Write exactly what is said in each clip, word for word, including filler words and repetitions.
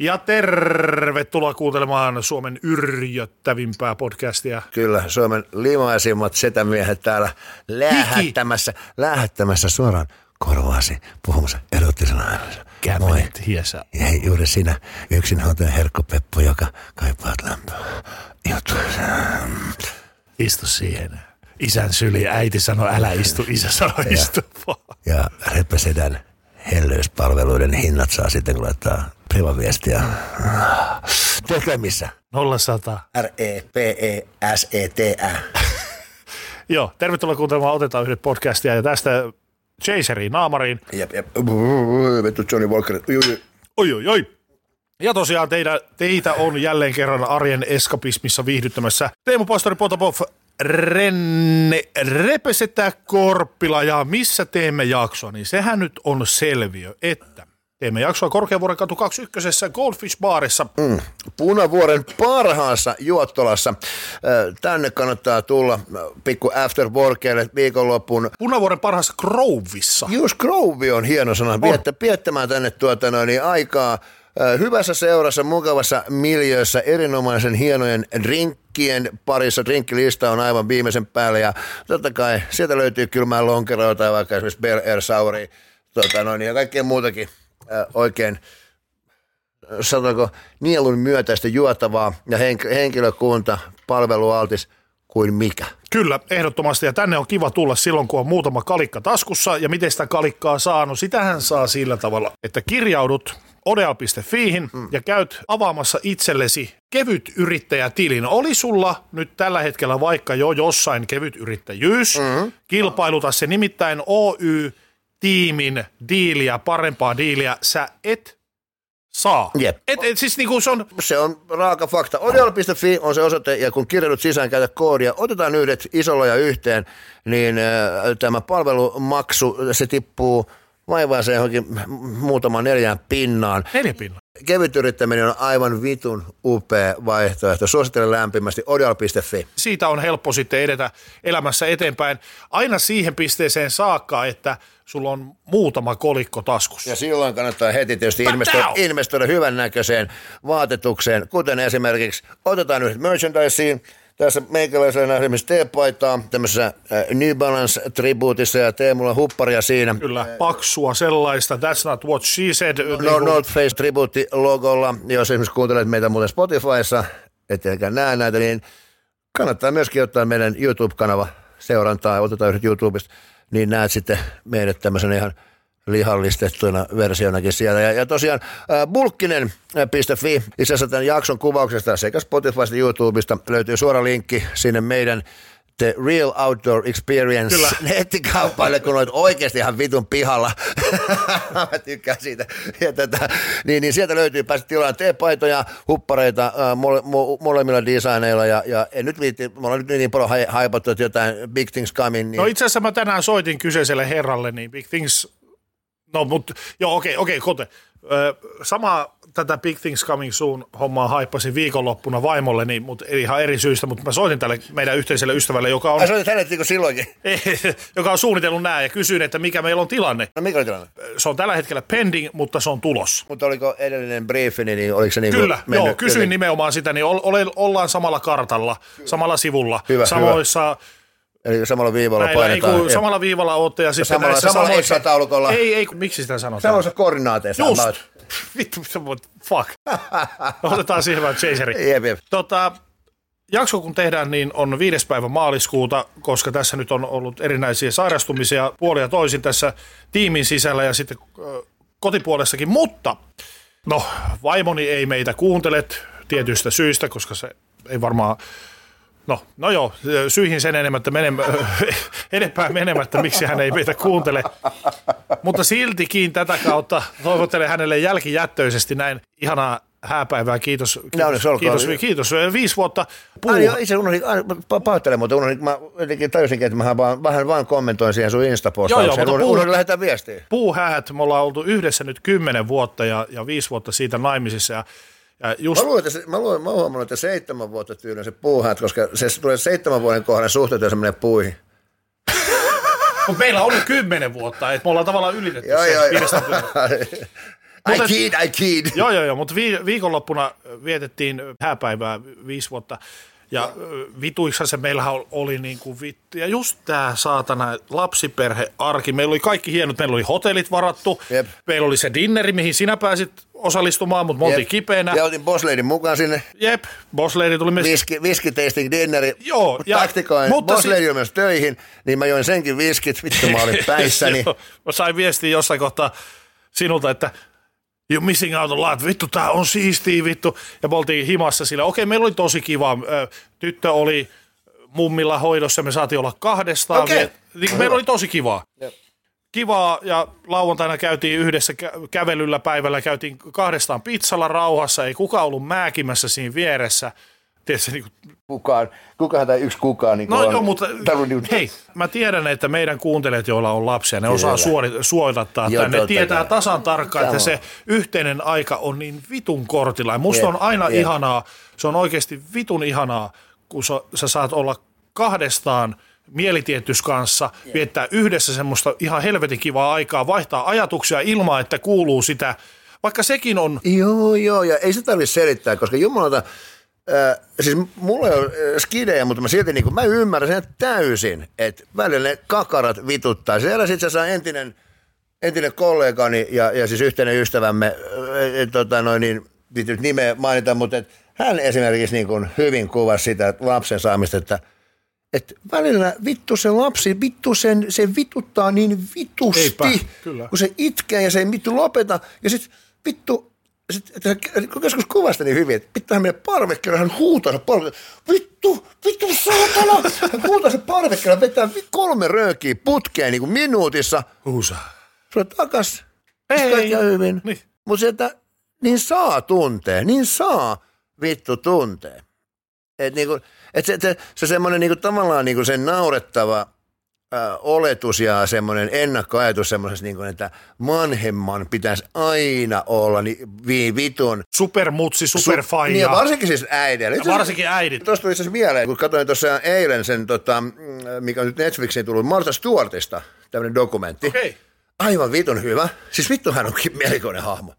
Ja tervetuloa kuuntelemaan Suomen yrjöttävimpää podcastia. Kyllä, Suomen limaisimmat setämiehet täällä lähettämässä, lähettämässä suoraan korvaasi puhumassa erottisena äänessä. Kämmenet hiesä. Hei, juuri sinä yksinhuoltaja herkkopeppu, joka kaipaat lämpöä. Juttu. Istu siihen. Isän syli, äiti sanoi älä istu, isä sanoi istu. Ja Repe-sedän hellyyspalveluiden hinnat saa sitten, kun laittaa privaviestiä. Tiedätkö missä? nolla sata. R E P E S E T Ä. Joo, tervetuloa kuuntelemaan Otetaan yhdet podcastia ja tästä Chaseriin naamariin. Jep, jep. Vettu Johnny Walker. Oi, oi, oi. Ja tosiaan teitä, teitä on jälleen kerran arjen eskapismissa viihdyttämässä Teemu Pastori Potapov, Renne Repesetä Korppila ja missä teemme jaksoa, niin sehän nyt on selviö, että teemme jaksoa Korkeavuoren katu kaksikymmentäyksi Goldfish Barissa. Mm. Punavuoren parhaassa juottolassa. Tänne kannattaa tulla pikku afterworkeille viikonloppuun. Punavuoren parhaassa Grovissa. Just Grove on hieno sana. Viettä, viettämään tänne tuota noin, niin aikaa. Hyvässä seurassa, mukavassa miljöössä, erinomaisen hienojen drinkkien parissa. Drinkkilista on aivan viimeisen päälle ja totta kai sieltä löytyy kylmää lonkeroa tai vaikka esimerkiksi Bel Air Souria tota noin, ja kaikkea muutakin äh, oikein, sanotaanko, nielun myötäistä juotavaa ja henk- henkilökunta palvelualtis kuin mikä. Kyllä, ehdottomasti. Ja tänne on kiva tulla silloin, kun on muutama kalikka taskussa. Ja miten sitä kalikkaa saa? No sitähän saa sillä tavalla, että kirjaudut odea piste fiihin mm. ja käyt avaamassa itsellesi kevyt yrittäjätilin. Oli sulla nyt tällä hetkellä vaikka jo jossain kevyt yrittäjyys, mm-hmm. kilpailuta se nimittäin O Y-tiimin diiliä, parempaa diiliä, sä et saa. Jep. Et, et, siis niinku se on... Se on raaka fakta. Odealla piste fi on se osoite, ja kun kirjaudut sisään, käytä koodia, otetaan yhdet isolla ja yhteen, niin äh, tämä palvelumaksu, se tippuu vaivaaseen johonkin muutaman neljään pinnaan. Neljä pinnaa. Kevyt yrittäminen on aivan vitun upea vaihtoehto. Suosittelen lämpimästi odealla piste fi. Siitä on helppo sitten edetä elämässä eteenpäin aina siihen pisteeseen saakka, että sulla on muutama kolikko taskussa. Ja silloin kannattaa heti tietysti investoida, investoida hyvän näköiseen vaatetukseen, kuten esimerkiksi otetaan nyt merchandiseen. Tässä meikäläisellä esimerkiksi teepaitaa tämmöisessä äh, New Balance-tribuutissa ja Teemulla hupparia siinä. Kyllä, paksua sellaista, that's not what she said. No, niin kuin... North Face tribuutti-logolla, jos esimerkiksi kuuntelet meitä muuten Spotifyssa, etteikään näe näitä, niin kannattaa myöskin ottaa meidän YouTube-kanava seurantaa, otetaan yhdet YouTubesta, niin näet sitten meidät tämmöisen ihan lihallistettuina versionakin siellä. Ja, ja tosiaan äh, bulkkinen piste fi, itse asiassa tämän jakson kuvauksesta sekä Spotifysta ja YouTubesta löytyy suora linkki sinne meidän The Real Outdoor Experience nettikauppaille, kun olet oikeasti ihan vitun pihalla. Mä tykkään siitä. Ja tätä, niin, niin sieltä löytyy, pääset tilaan teepaitoja, huppareita äh, mole, mo, molemmilla designeilla ja, ja en nyt viitti, me ollaan nyt niin paljon haipattu, että jotain Big Things Coming. Niin... No itse asiassa mä tänään soitin kyseiselle herralle, niin Big Things... No, mutta joo, okei, okei, kote. Ö, sama tätä Big Things Coming Soon -hommaa haippasin viikonloppuna vaimolleni, mutta ihan eri syystä, mutta mä soitin tälle meidän yhteiselle ystävälle, joka on... Ai soitit hänet niin kuin silloinkin? joka on suunnitellut nää ja kysyin, että mikä meillä on tilanne. No mikä on tilanne? Se on tällä hetkellä pending, mutta se on tulos. Mutta oliko edellinen briefini, niin oliko se niin kuin... Kyllä, mennyt, joo, kysyin joten... nimenomaan sitä, niin ole, ollaan samalla kartalla, samalla sivulla, hyvä, samoissa... Hyvä. Eli samalla viivalla näillä, painetaan. Ei, samalla viivalla ootte ja sitten samalla, näissä samalla samoissa... Excel-taulukolla. Ei, ei, miksi sitä sanotaan? Samoissa koordinaateissa. Just. Vittu, fuck. Otetaan siihen vaan chaseri. Jep, jep. Tota, jakso kun tehdään, niin on viides päivä maaliskuuta, koska tässä nyt on ollut erinäisiä sairastumisia puolia toisin tässä tiimin sisällä ja sitten kotipuolessakin, mutta no vaimoni ei meitä kuuntele tietyistä syistä, koska se ei varmaan... No, no joo, syihin sen enemmättä menemä, enempää menemättä, miksi hän ei meitä kuuntele. Mutta siltikin tätä kautta toivottelen hänelle jälkijättöisesti näin ihanaa hääpäivää. Kiitos, kiitos, no, kiitos, kiitos. Viisi vuotta puu. Ai, itse unohdin, pahoittelen, mutta unohdin, mä jotenkin tajusinkin, että mä vaan, vähän vaan kommentoin siihen sun Insta-postaukseen. Unohdin, unohdin lähettää viestiä. Puuhäät, me ollaan oltu yhdessä nyt kymmenen vuotta ja, ja viisi vuotta siitä naimisissa ja Just... Mä luulen, että, mä luulen, mä huomannut, että seitsemän vuotta tyylän se puuhäät, koska se tulee seitsemän vuoden kohdan suhteet, jos menee puihin. Mutta meillä on nyt kymmenen vuotta, että me ollaan tavallaan ylitetty joo, sen joo, viidestä I kid, I kid. Joo, joo, joo, mutta vi- viikonloppuna vietettiin hääpäivää viisi vuotta. Ja vituiksa se meillähän oli niin kuin vittu. Ja just tää saatana lapsiperhearki. Meillä oli kaikki hienot. Meillä oli hotellit varattu. Jep. Meillä oli se dinneri, mihin sinä pääsit osallistumaan, mutta me oltiin kipeänä. Ja otin Boss Ladyn mukaan sinne. Jep, Boss Lady tuli myös. Whisky, whisky tasting dinneri. Joo. Ja, taktikoin. Mutta Boss si- Lady on myös töihin, niin mä join senkin viskit. Vittu mä olin päissäni. Mä sain viestiä jossain kohtaa sinulta, että you're missing out a lot. Vittu, tää on siistiä, vittu. Ja me oltiin himassa sillä. Okei, meillä oli tosi kiva. Tyttö oli mummilla hoidossa, me saatiin olla kahdestaan. Okay. Niin meillä oli tosi kivaa. Yep. Kivaa, ja lauantaina käytiin yhdessä kä- kävelyllä päivällä, käytiin kahdestaan pizzalla rauhassa, ei kukaan ollut määkimässä siinä vieressä. Tiedätkö, niin kuin... Kukaan, kukaan tai yksi kukaan. Niin no on, joo, mutta niin... hei, mä tiedän, että meidän kuuntelijat, joilla on lapsia, ne Kyllä. osaa suori, suodattaa joo, tänne. Ne tietää tasan tarkkaan, että se yhteinen aika on niin vitun kortilla. Ja musta yep. on aina yep. ihanaa, se on oikeasti vitun ihanaa, kun sä, sä saat olla kahdestaan mielitietys kanssa, yeah. viettää yhdessä semmoista ihan helvetin kivaa aikaa, vaihtaa ajatuksia ilman, että kuuluu sitä, vaikka sekin on... Joo, joo, ja ei se tarvitse selittää, koska jumalauta, äh, siis mulla ei ole skidejä, mutta mä silti niin kuin, mä ymmärrän sen täysin, että välillä ne kakarat vituttaa. Se eräs itse asiassa entinen, entinen kollegani ja, ja siis yhteinen ystävämme, äh, tota noin, niin, nyt nimeä mainita, mutta et, hän esimerkiksi niin kuin hyvin kuvasi sitä lapsen saamista, että että välillä vittu se lapsi, vittu sen, se vituttaa niin vitusti, Eipä, kun se itkee ja se ei vittu lopeta. Ja sitten vittu, sit, joskus kuvasta niin hyvin, että vittu hän menee parvekkeelle, hän huutaa se parvekkeelle, vittu, vittu saatana. Hän huutaa se parvekkeelle, vetää kolme röökiä putkeen niin kuin minuutissa. Huusa. Sulle takas, kaikki on hyvin. Niin. Mutta se, että niin saa tuntee, niin saa vittu tuntee. Että niinku, et se, se, se semmoinen niinku, tavallaan niinku sen naurettava ää, oletus ja semmoinen ennakkoajatus semmoisessa, niinku, että vanhemman pitäisi aina olla niin, vi, vitun. Supermutsi, superfaija. Su, niin, varsinkin siis äidille. Ja varsinkin äidit. Tuosta tuli itse asiassa mieleen, kun katsoin tuossa eilen sen, tota, mikä on nyt Netflixiin tullut, Martha Stewartista, tämmöinen dokumentti. Okei. Okay. Aivan vitun hyvä. Siis vittu hän on melkoinen hahmo.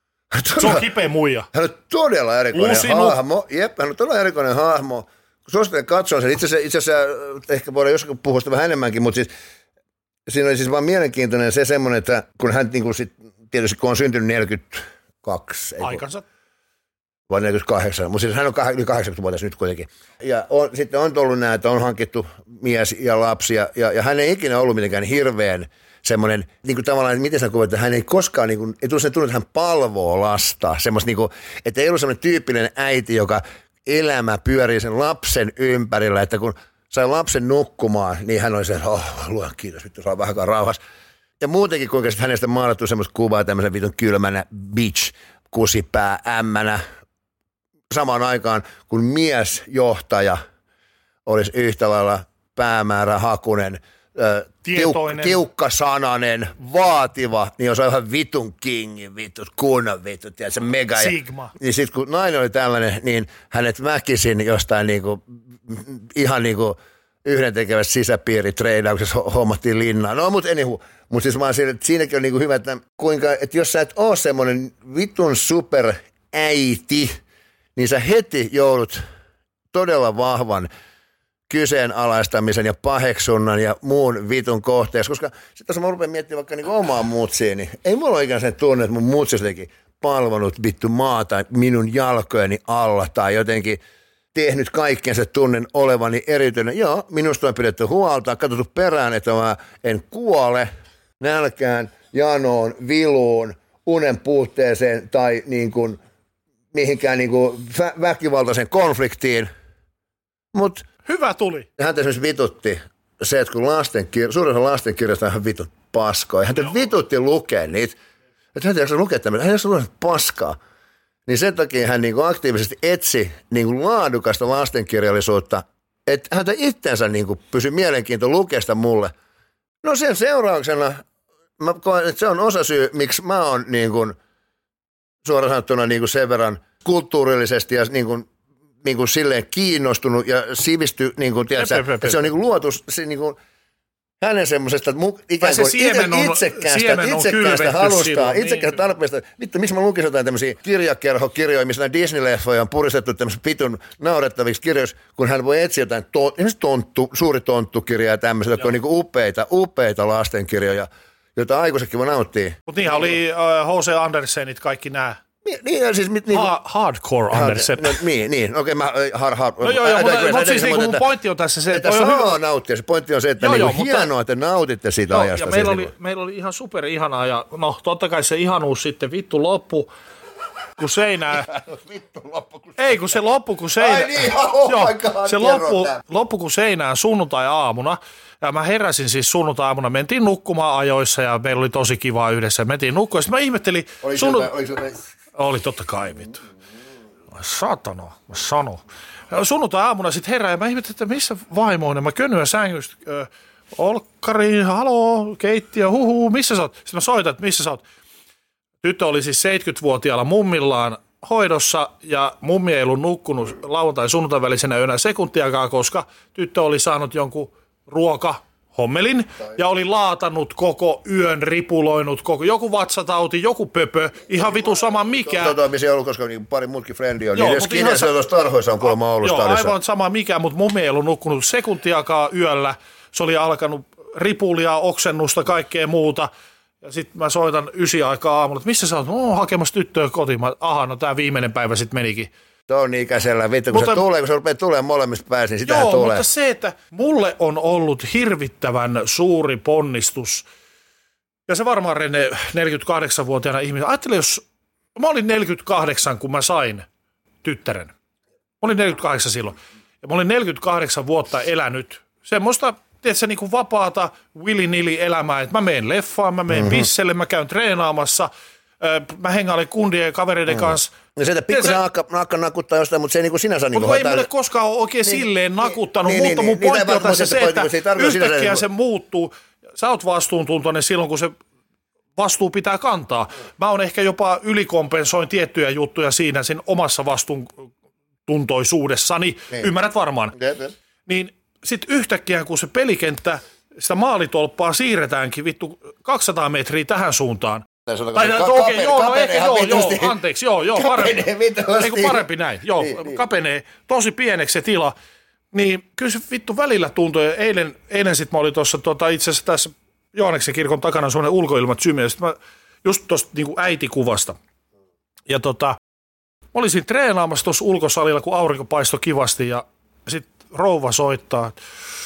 Se on kipeä muija. Hän on todella erikoinen Uusinu. hahmo. Jep, hän on todella erikoinen hahmo. Suosittelen katsoa sen. Itse asiassa, itse asiassa ehkä voidaan joskus puhua sitä vähän enemmänkin, mutta siis, siinä oli siis vaan mielenkiintoinen se semmoinen, että kun hän niin kuin sit, tietysti kun on syntynyt neljäkymmentäkaksi. Aikansa. Vai neljäkymmentäkahdeksan, mutta siis hän on yli kahdeksankymmentävuotias nyt kuitenkin. Ja on, sitten on tullut nämä, että on hankittu mies ja lapsi, ja, ja, ja hän ei ikinä ollut mitenkään hirveän semmoinen, niin kuin tavallaan, että miten sä kuvat, että hän ei koskaan, niin kuin, ei tullut sen tunne, että hän palvoo lasta. Semmoista, niin kuin, että ei ollut semmoinen tyyppinen äiti, joka elämä pyörii sen lapsen ympärillä, että kun sai lapsen nukkumaan, niin hän oli se, että oh, luojan kiitos, vittu, saa vähänkään rauhassa. Ja muutenkin, kuinka hänestä maalattu semmoista kuvaa tämmöisen vitun kylmänä bitch, kusipää, ämmänä, samaan aikaan, kun miesjohtaja olisi yhtä lailla päämäärähakunen, Tiuk- tiukkasananen, vaativa, niin jos on ihan vitun kingi, vittu, kunnon vittu, tiedätkö, mega. Sigma. Ja, niin sitten kun nainen oli tällainen, niin hänet väkisin jostain niinku, ihan niinku yhdentekevässä sisäpiiritreidauksessa hommattiin linnaan. No, mutta anywho, mutta siis vaan siinä, että siinäkin on niinku hyvä, että kuinka, että jos sä et ole semmoinen vitun superäiti, niin sä heti joudut todella vahvan kyseenalaistamisen ja paheksunnan ja muun vitun kohteessa, koska sitten jos mä rupean miettimään vaikka niinku omaa muutsiin, niin ei mulla ole ikään sen tunne, että mun muutsi jotenkin palvonut vittu maata minun jalkojeni alla tai jotenkin tehnyt kaikkensa tunnen olevani erityinen. Joo, minusta on pidetty huolta, katsottu perään, että mä en kuole nälkään, janoon, viluun, unen puutteeseen tai niin kuin mihinkään niin kuin vä- väkivaltaisen konfliktiin, mutta hyvä tuli. Häntä esimerkiksi vitutti se, että kun lastenkir- suurin osa lastenkirjasta on ihan vitut paskoja. Häntä no. vitutti lukea niitä. Että hän ei jaksa lukea tämmöistä. Hän ei jaksa lukea paskaa. Niin sen takia hän niinku aktiivisesti etsi niinku laadukasta lastenkirjallisuutta, että häntä itsensä niinku pysyi mielenkiinto lukea sitä mulle. No sen seurauksena, mä koen, että se on osasyy, miksi mä oon niinku, suoraan sanottuna niinku sen verran kulttuurillisesti ja niinku niin kuin silleen kiinnostunut ja sivisty, niin kuin, tiedätkö, että se on niin kuin luotu, se, niin kuin, hänen semmoisesta ikään kuin siemen on, itsekäästä, siemen on itsekäästä halustaan, silloin, itsekäästä niin. tarpeesta. Vittu, miksi mä lukisin jotain tämmöisiä kirjakerhokirjoja, missä näitä Disney-leffoja on puristettu tämmöisiä pitun naurettaviksi kirjoiksi, kun hän voi etsiä jotain to, esimerkiksi tonttu, suuri tonttukirja ja tämmöisiä, jotka on niinku upeita, upeita lastenkirjoja, joita aikuisetkin voi nauttia. Mutta niinhän oli H C uh, Andersenit kaikki nämä. Niin, siis, niin, ha- hardcore Andersen. No, niin, niin. Okei, mä hard, hard. No joo, joo, mutta, mutta siis niin mun pointti on tässä se, että, että saa hyvä nauttia. Se pointti on se, että joo, niin joo, mutta, hienoa, että nautitte siitä joo, ajasta. Ja meillä, oli, meillä oli ihan super ihanaa ja no totta kai se ihanuus sitten vittu loppu, kun seinää. Vittu loppu, kun ei, kun se loppu, kun seinää. Ai niin, oh joo, my God, se loppu, loppu, kun seinään sunnuntai-aamuna. Ja mä heräsin siis sunnuntai-aamuna, mentiin nukkumaan ajoissa ja meillä oli tosi kivaa yhdessä. Mentiin nukkumaan. Sitten mä ihmettelin. Oli sunnu... jotain, Oli totta kai vittu. Satana, mä sanon. Sunnuntai-aamuna sitten herään ja mä ihmettelin, että missä vaimoinen. Mä könnyän sängystä. Äh, Olkkari, haloo, keittiö, huhu, missä sä oot? Sitten mä soitan, että missä sä oot? Tyttö oli siis seitsemänkymmentävuotiaalla mummillaan hoidossa ja mummi ei ollut nukkunut lauantai- ja sunnuntai välisenä yönä sekuntiakaan, koska tyttö oli saanut jonkun ruoka hommelin ja oli laatannut koko yön, ripuloinut koko, joku vatsatauti, joku pöpö, ihan vitu sama mikä. Tota, missä ei ollut, koska niin pari muutkin frendi on, joo, niin skineissä tuossa tarhoissa on kuulemma ollut joo, stadissa. Aivan sama mikä, mutta mummi ei ollut nukkunut sekuntiakaan yöllä. Se oli alkanut ripulia, oksennusta, kaikkea muuta. Ja sitten mä soitan ysi aikaa aamulla, että missä sä oot? No, hakemassa tyttöä kotiin. Mä, aha, no tää viimeinen päivä sitten menikin. Tuon ikäisellä, vittu, kun mutta, se tulee, kun se rupeaa tulemaan molemmista päästä, niin sitähän joo, tulee. Joo, mutta se, että mulle on ollut hirvittävän suuri ponnistus, ja se varmaan Rene neljäkymmentäkahdeksanvuotiaana ihminen, ajattele jos, mä olin neljäkymmentäkahdeksan, kun mä sain tyttären. Mä olin neljäkymmentäkahdeksan silloin, ja mä olin neljäkymmentäkahdeksan vuotta elänyt semmoista, tiedätkö, niin kuin vapaata willy-nilly elämää, että mä menen leffaan, mä menen mm-hmm. pisselle, mä käyn treenaamassa, mä hengailen kundien ja kavereiden mm. kanssa. No se, että pikkusen naakka, naakka nakuttaa jostain, mutta se ei niin kuin sinänsä... Mutta niin ei mulle koskaan ole oikein niin, silleen nakuttanut, niin, mutta niin, mun niin, pointti on tässä se, että yhtäkkiä se muuttuu. Sä oot vastuuntuntoinen silloin, kun se vastuu pitää kantaa. Mä oon ehkä jopa ylikompensoin tiettyjä juttuja siinä sen omassa vastuuntuntoisuudessani. Niin. Ymmärrät varmaan. Jep, jep. Niin sit yhtäkkiä, kun se pelikenttä, sitä maalitolppaa siirretäänkin vittu kaksisataa metriä tähän suuntaan. Tai, tai okei, okay, joo, no ehkä, joo, joo, anteeksi, joo, joo, parempi, eikö parempi näin, joo, niin, niin. Kapenee tosi pieneksi se tila, niin kyllä se vittu välillä tuntui, ja eilen, eilen sitten mä olin tuossa tota, itse asiassa tässä Johanneksen kirkon takana semmoinen ulkoilmatsymmi, ja sitten mä just tuosta niin äitikuvasta, ja tota, mä olin siinä treenaamassa tuossa ulkosalilla, kun aurinko paistoi kivasti, ja sitten rouva soittaa, että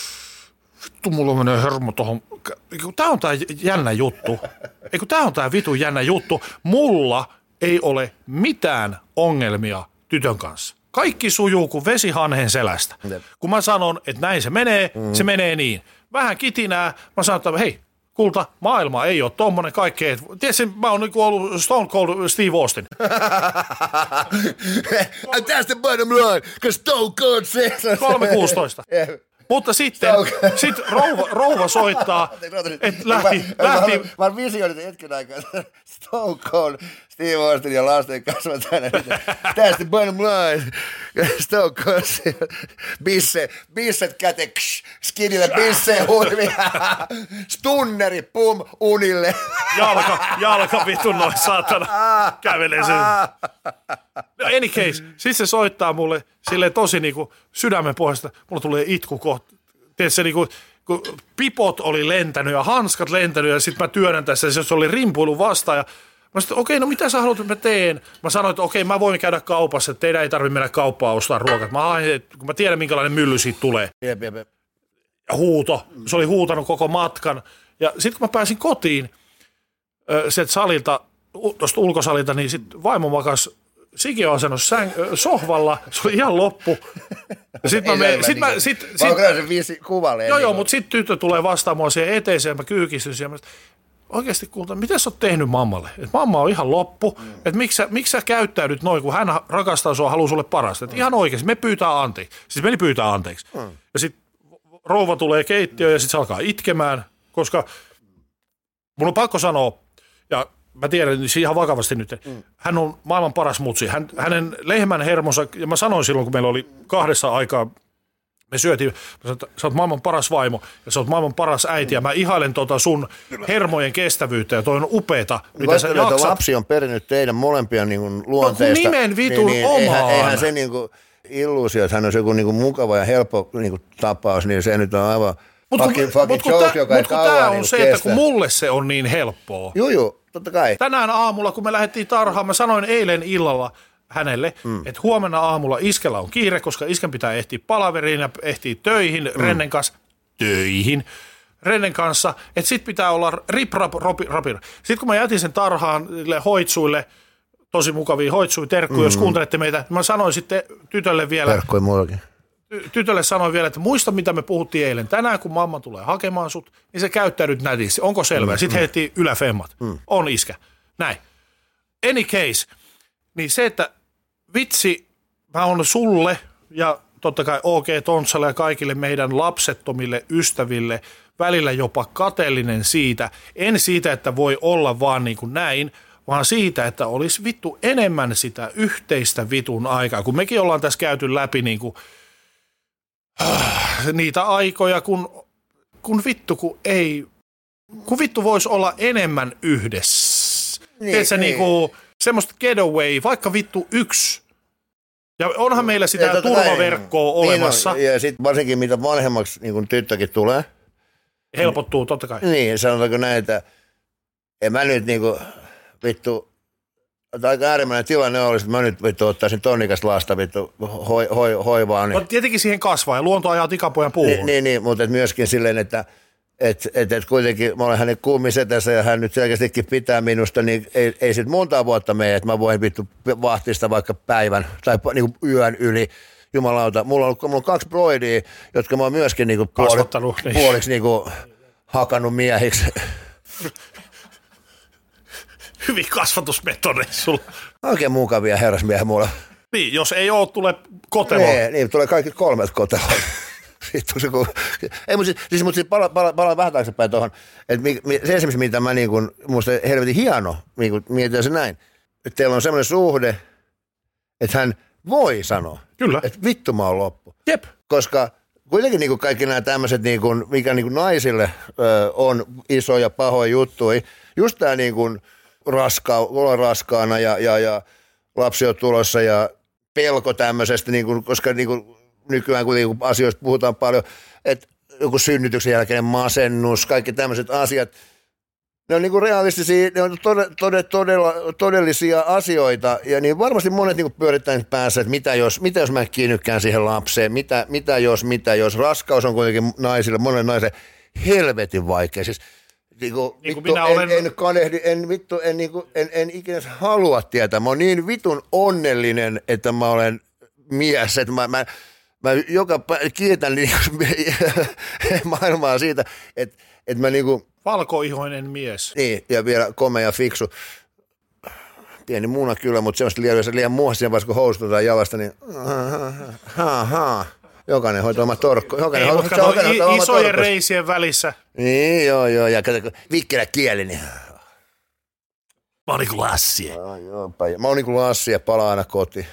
vittu, mulla menee hermo tohon. Tää on tää jännä juttu. Eikö tää on tää vitun jännä juttu. Mulla ei ole mitään ongelmia tytön kanssa. Kaikki sujuu kuin vesi hanhen selästä. Jep. Kun mä sanon, että näin se menee, mm. se menee niin. Vähän kitinää, mä sanon, että hei, kulta, maailma ei ole tommonen kaikkea. Tiedätkö, mä oon niinku ollut Stone Cold Steve Austin. That's the bottom line, cause Stone Cold says. kolme kuusitoista. Yeah. Mutta sitten sit rouva, rouva soittaa, että lähti... Mä, lähti. mä, mä, mä visioin hetken aikaa Stone Cold, Steve Austin ja lasten kasvattajana. That's the bottom line. Stone Cold, bisse, bisset käte, skinille, bisse, hurmi, stunneri, pum, unille. Jalka, jalka vittu noin, saatana, kävelee sen. No any case, sitten se soittaa mulle silleen tosi niinku sydämen pohjasta, mulla tulee itku kohta. Tiedätkö, niinku, kun pipot oli lentänyt ja hanskat lentänyt ja sitten mä työnnän tässä, se oli rimpuilu vastaan ja mä sanoin, okei, no mitä sä haluat, että mä teen? Mä sanoin, että okei, mä voin käydä kaupassa, että teidän ei tarvitse mennä kauppaan ostaa ruokat. Mä hain, kun mä tiedän, minkälainen mylly siitä tulee. Jep, jep, jep. Ja huuto. Se oli huutanut koko matkan. Ja sitten kun mä pääsin kotiin sieltä salilta, tuosta ulkosalilta, niin sitten vaimo makas sikiöasennossa säng- sohvalla. Se oli ihan loppu. Ja sit mä menen, sit mä, sit, sit, mä se viisi kuvalle. Joo, joo, mutta sitten tyttö tulee vastaan mua siihen eteiseen, mä kyykistyn siihen. Oikeasti kuulta, mitä sä oot tehnyt mammalle? Et mamma on ihan loppu. Mm. Että miksi sä, miksi sä käyttäydyt noin, kun hän rakastaa sua, haluaa sulle parasta. Et mm. ihan oikeasti, me pyytää anteeksi. Siis meni pyytää anteeksi. Mm. Ja sitten rouva tulee keittiöön ja sitten se alkaa itkemään, koska mun on pakko sanoa, ja mä tiedän niin ihan vakavasti nyt, mm. hän on maailman paras mutsi. Hän, hänen lehmän hermonsa, ja mä sanoin silloin, kun meillä oli kahdessa aikaa, Me syötiin, mä sanoin, että sä oot maailman paras vaimo ja sä oot maailman paras äiti ja mä ihailen tota sun hermojen kestävyyttä ja toi on upeeta, mitä sä jaksat. Lapsi on perinyt teidän molempia niin kuin luonteesta. No kun nimen vitun niin, niin, omaan. Eihän, eihän se niin kuin illuusio, että hän on joku niin kuin mukava ja helppo niin kuin tapaus, niin se nyt on aivan Mutta fucking, kun, fucking mut kun, joke, tää, joka mut kun tää on niin se, kestä. että kun mulle se on niin helppoa. Juu, juu, totta kai. Tänään aamulla, kun me lähdettiin tarhaan, mä sanoin eilen illalla hänelle, mm. että huomenna aamulla iskellä on kiire, koska isken pitää ehtiä palaveriin ja ehtiä töihin, mm. Rennen kanssa, töihin, Rennen kanssa, että sit pitää olla rip, rap, ropi, rapir. Sitten kun mä jätin sen tarhaan hoitsuille, tosi mukavia hoitsuja, terkkuja, mm. jos kuuntelette meitä, mä sanoin sitten tytölle vielä. Terkkuja mullakin. Tytölle sanoin vielä, että muista mitä me puhuttiin eilen. Tänään kun mamma tulee hakemaan sut, niin se käyttäydyt nätisti. Onko selvää? Mm. Sitten heitettiin yläfemmat. Mm. On iskä. Näin. Any case. Niin se, että vitsi, mä oon sulle ja totta kai O G Tontsalle ja kaikille meidän lapsettomille ystäville välillä jopa kateellinen siitä. En siitä, että voi olla vaan niin kuin näin, vaan siitä, että olisi vittu enemmän sitä yhteistä vitun aikaa. Kun mekin ollaan tässä käyty läpi niin kuin niitä aikoja, kun, kun vittu kun ei, kun vittu voisi olla enemmän yhdessä. Niin, Tiedätkö, niin. Niinku, semmoista getaway, vaikka vittu yksi. Ja onhan meillä sitä ja turvaverkkoa kai, olemassa. Niin on, ja sitten varsinkin mitä vanhemmaksi niin kun tyttökin tulee. Helpottuu totta kai. Niin, sanotaanko näin, että en mä nyt niinku vittu, aika äärimmäinen tilanne olisi, että mä nyt vittu ottaisin tonnikasta lasta vittu hoi, hoi, hoivaa. Niin. No tietenkin siihen kasvaa ja luonto ajaa tikapojan puuhun. Niin, niin, niin mutta myöskin silleen, että et, et, et kuitenkin mä olen hänen kummisetänsä ja hän nyt selkeästikin pitää minusta, niin ei, ei sit monta vuotta mene, että mä voin vittu vahtista vaikka päivän tai niinku yön yli. Jumalauta, mulla on, mulla on kaksi broidia, jotka mä oon myöskin niinku kasvattanut, puoli, niin. puoliksi niinku hakannut miehiksi. Hyvin kasvatusmetodeja sulla. Oikein mukavia herrasmiehiä mulla. Niin, jos ei ole, tule kotelo. Niin, niin tulee kaikki kolmet koteloa. Sitten se, kun, ei, mutta siis, siis, mut siis pala, pala, pala vähän taaksepäin tuohon, että mi, mi, se esimerkiksi, mitä mä niin kuin, musta helvetin hieno, niin kuin mietitään se näin, että teillä on semmoinen suhde, että hän voi sanoa, Kyllä. että vittu mä oon loppu. Jep. Koska kuitenkin niin kuin kaikki nämä tämmöiset, niin kuin, mikä niin kuin naisille ö, on isoja pahoja juttuja, just tämä niin kuin raska, olla raskaana ja, ja, ja lapsi on tulossa ja pelko tämmöisestä, niin kuin, koska niin kuin, nykyään kuitenkin asioista puhutaan paljon, että joku synnytyksen jälkeinen masennus, kaikki tämmöiset asiat, ne on niin kuin realistisia, ne on tode, tode, todella, todellisia asioita, ja niin varmasti monet niin kuin pyörittää päässä, että mitä jos, mitä jos mä kiinnykään siihen lapseen, mitä, mitä jos, mitä jos, raskaus on kuitenkin naisille, monelle naiselle helvetin vaikea, siis niin kuin, niin vittu, en, olen... en kadehdi, en, vittu, en, niin kuin, en, en ikinä halua tietää, mä oon niin vitun onnellinen, että mä olen mies, että mä, mä Mä joka päivä kiitän niin maailmaa siitä, että, että mä niinku... Valkoihoinen mies. Niin, ja vielä komea fiksu. Pieni muuna kyllä, mutta semmoista liian, liian muohassa siinä vaiheessa, kun housutetaan jalasta, niin... Ha, ha. Jokainen hoitaa oma torkko. Jokainen Ei, hoitaa, kato, jokainen i- hoitaa isojen torkko. reisien välissä. Niin, joo, joo. Ja kato, vikkelä kieli, niin... Mä oon niinku Lassi. Joo, joo, päijä. Mä oon niinku Lassi ja palaa aina kotiin.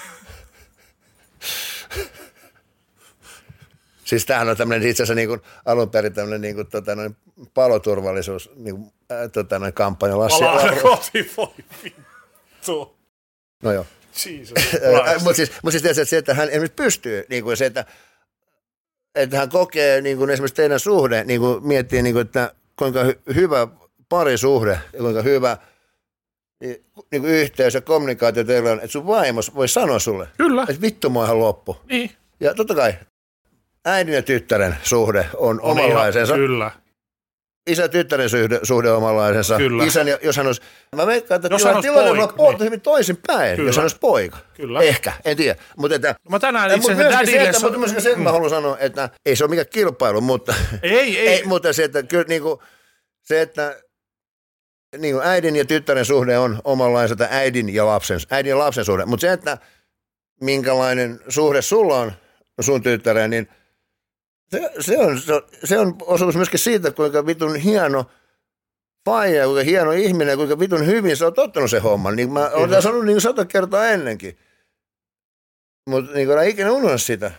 Siis tämähän on tämmöinen itse asiassa niin kuin alun perin tämmöinen niin kuin, tota, noin paloturvallisuus niin kuin, äh, tota, noin kampanja. Palaa aina kotiin, voi vittu. No joo. Jesus Mutta siis, mut siis tietysti se, että hän esimerkiksi pystyy, niin kuin se, että, että hän kokee niin kuin esimerkiksi teidän suhde, niin kuin miettii, niin kuin, että kuinka hy- hyvä parisuhde ja kuinka hyvä niin, niin kuin yhteys ja kommunikaatio teillä on, että sun vaimos voi sanoa sulle, Kyllä. että vittu mä oon ihan loppu. Niin. Ja totta kai äidin ja tyttären suhde on, on omanlaisensa. Ihan, kyllä. Isä tyttären suhde, suhde omanlaisensa. Kyllä. Isän, jos hän olisi, mä veikkaan, että jos tilanne, tilanne on puolta niin. hyvin toisinpäin, Kyllä. jos hän olisi poika. Kyllä. Ehkä, en tiedä. Mutta että, mä tänään itse asiassa dadille... Mutta myöskin se, että mä haluan sanoa, että ei se ole mikään kilpailu, mutta... Ei, ei. ei mutta se, että kyllä niin kuin, se, että niin kuin äidin ja tyttären suhde on omanlaisensa, äidin ja lapsen, äidin ja lapsen suhde. Mutta se, että minkälainen suhde sulla on sun tyttäreen, niin Se, se, on, se on osuus myöskin siitä, kuinka vitun hieno faija, kuinka hieno ihminen, kuinka vitun hyvin se on tottunut se homma. Niin mä olen sanonut niin sata kertaa ennenkin. Mutta niin kuin ikinä unohda sitä.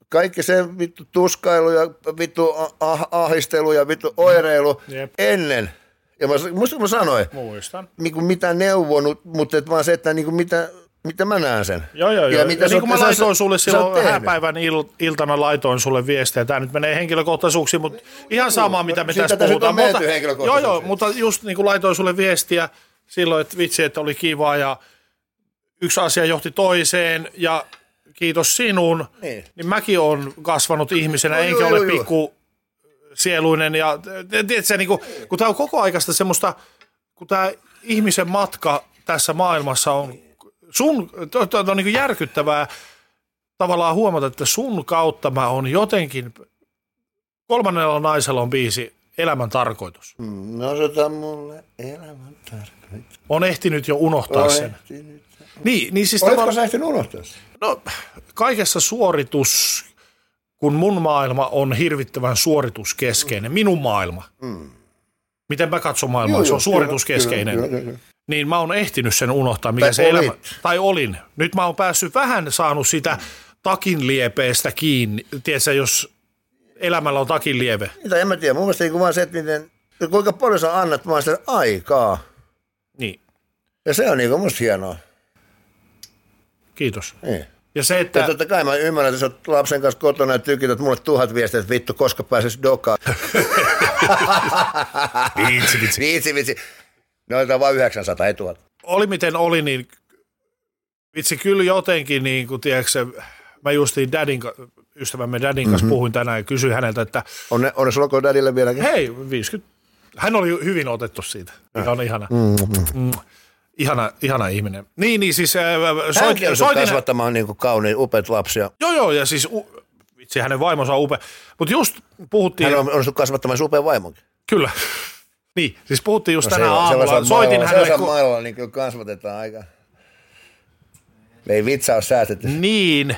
kaikki se vittu tuskailu ja vittu ah- ahistelu ja vittu oireilu Jep. ennen. Ja mä, musta mä sanoin, Muistan. niin mitä neuvonut, mutta et vaan se, että niin mitä, mitä mä näen sen. Joo, joo, joo. Ja, mitä ja niin kuin mä laitoin sä, sulle sä silloin hääpäivän il, iltana laitoin sulle viestiä. Tämä nyt menee henkilökohtaisuuksiin, mutta ihan sama, mitä me tässä puhutaan. Mutta, joo, joo, mutta just niin kuin laitoin sulle viestiä silloin, että vitsi, että oli kivaa ja yksi asia johti toiseen ja kiitos sinun, niin, niin mäkin olen kasvanut ihmisenä, no, enkä joo, ole joo, pikku sieluinen. Ja, tiedätkö, niin kuin, kun tämä on koko aikaista semmoista, kun tämä ihmisen matka tässä maailmassa on sun, on niin kuin järkyttävää tavallaan huomata, että sun kautta mä on jotenkin, kolmannella naisella on biisi Elämän tarkoitus. No sota mulle elämän tarkoitus. On ehtinyt jo unohtaa on sen. Ehtinyt. Niin, niin siis oletko sä ehtinyt unohtaa sen? No kaikessa suoritus, kun mun maailma on hirvittävän suorituskeskeinen, minun maailma. Mm. Miten mä katson maailmaa, joo, se on suorituskeskeinen. Kyllä, kyllä, kyllä. Niin mä oon ehtinyt sen unohtaa, mikä tai se olit. Elämä, tai olin. Nyt mä oon päässyt vähän saanut sitä takinliepeestä kiinni, tiedätkö, jos elämällä on takinlieve. Mitä en mä tiedä, mun mielestä niin vaan se, että miten, kuinka paljon sä annat vaan sitä aikaa. Niin. Ja se on niin kuin musta hienoa. Kiitos. Niin. Ja se, että... Ja totta kai mä ymmärrän, että sä oot lapsen kanssa kotona ja tykität mulle tuhat viestiä, että vittu, koska pääsis dokaan. Vitsi, vitsi. Vitsi, vitsi. Ne otetaan vaan yhdeksänsataa, ei tuhat. Oli miten oli, niin vitsi kyllä jotenkin, niin kuin tiedätkö, mä justiin Dadin, ystävämme Dadin kanssa mm-hmm. puhuin tänään ja kysyin häneltä, että... Onne, onne sulla onko Dadille vieläkin? Hei, viisikymmentä. Hän oli hyvin otettu siitä, mikä on ihana. Mm-hmm. Mm. Ihana, ihana ihminen. Niin, niin siis... Äh, Hänkin on soitin, kasvattamaan niin kuin kauniin upeat lapsia. Joo, joo, ja siis u, vitsi, hänen vaimonsa on upea. Mutta just puhuttiin... Hän on onnistunut kasvattamaan upean vaimonkin. Kyllä. Niin, siis puhuttiin just no, tänä aamulla. Soitin maailmalla, hänelle... Sellaisella ku... maailmalla niin kyllä kasvatetaan aika... Me ei vitsaa ole säästetty. Niin.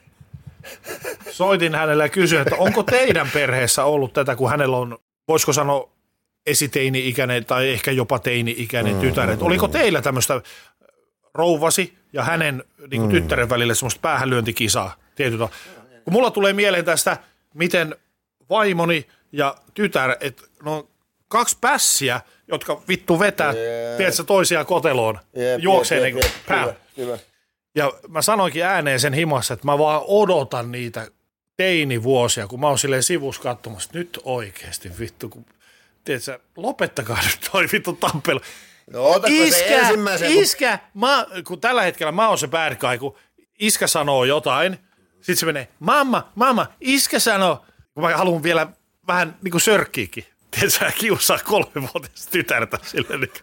Soitin hänelle ja kysyin, että onko teidän perheessä ollut tätä, kun hänellä on, voisiko sanoa, esiteini-ikäinen tai ehkä jopa teini-ikäinen mm, tytär. Mm, oliko teillä tämmöistä rouvasi ja hänen niin kuin mm. tyttären välillä semmoista päähänlyöntikisaa? Tietyllä. Kun mulla tulee mieleen tästä, miten vaimoni ja tytär, että no kaksi pässiä, jotka vittu vetää, yeah. tiedätkö, toisiaan koteloon, yeah, juoksee yeah, niin kuin yeah, yeah, ja mä sanoinkin ääneen sen himassa, että mä vaan odotan niitä teinivuosia, kun mä oon silleen sivussa katsomassa, nyt oikeasti vittu, kun tiedätkö, lopettakaa nyt toi vittu tappelu. No iskä, iskä, mä, kun tällä hetkellä mä oon se bad guy, kun iskä sanoo jotain, sit se menee, mamma, mamma, iskä sanoo, kun mä haluan vielä vähän niin kuin sörkkiikin, tiedätkö, kiusaa kolmevuotias tytärtä silleen niin,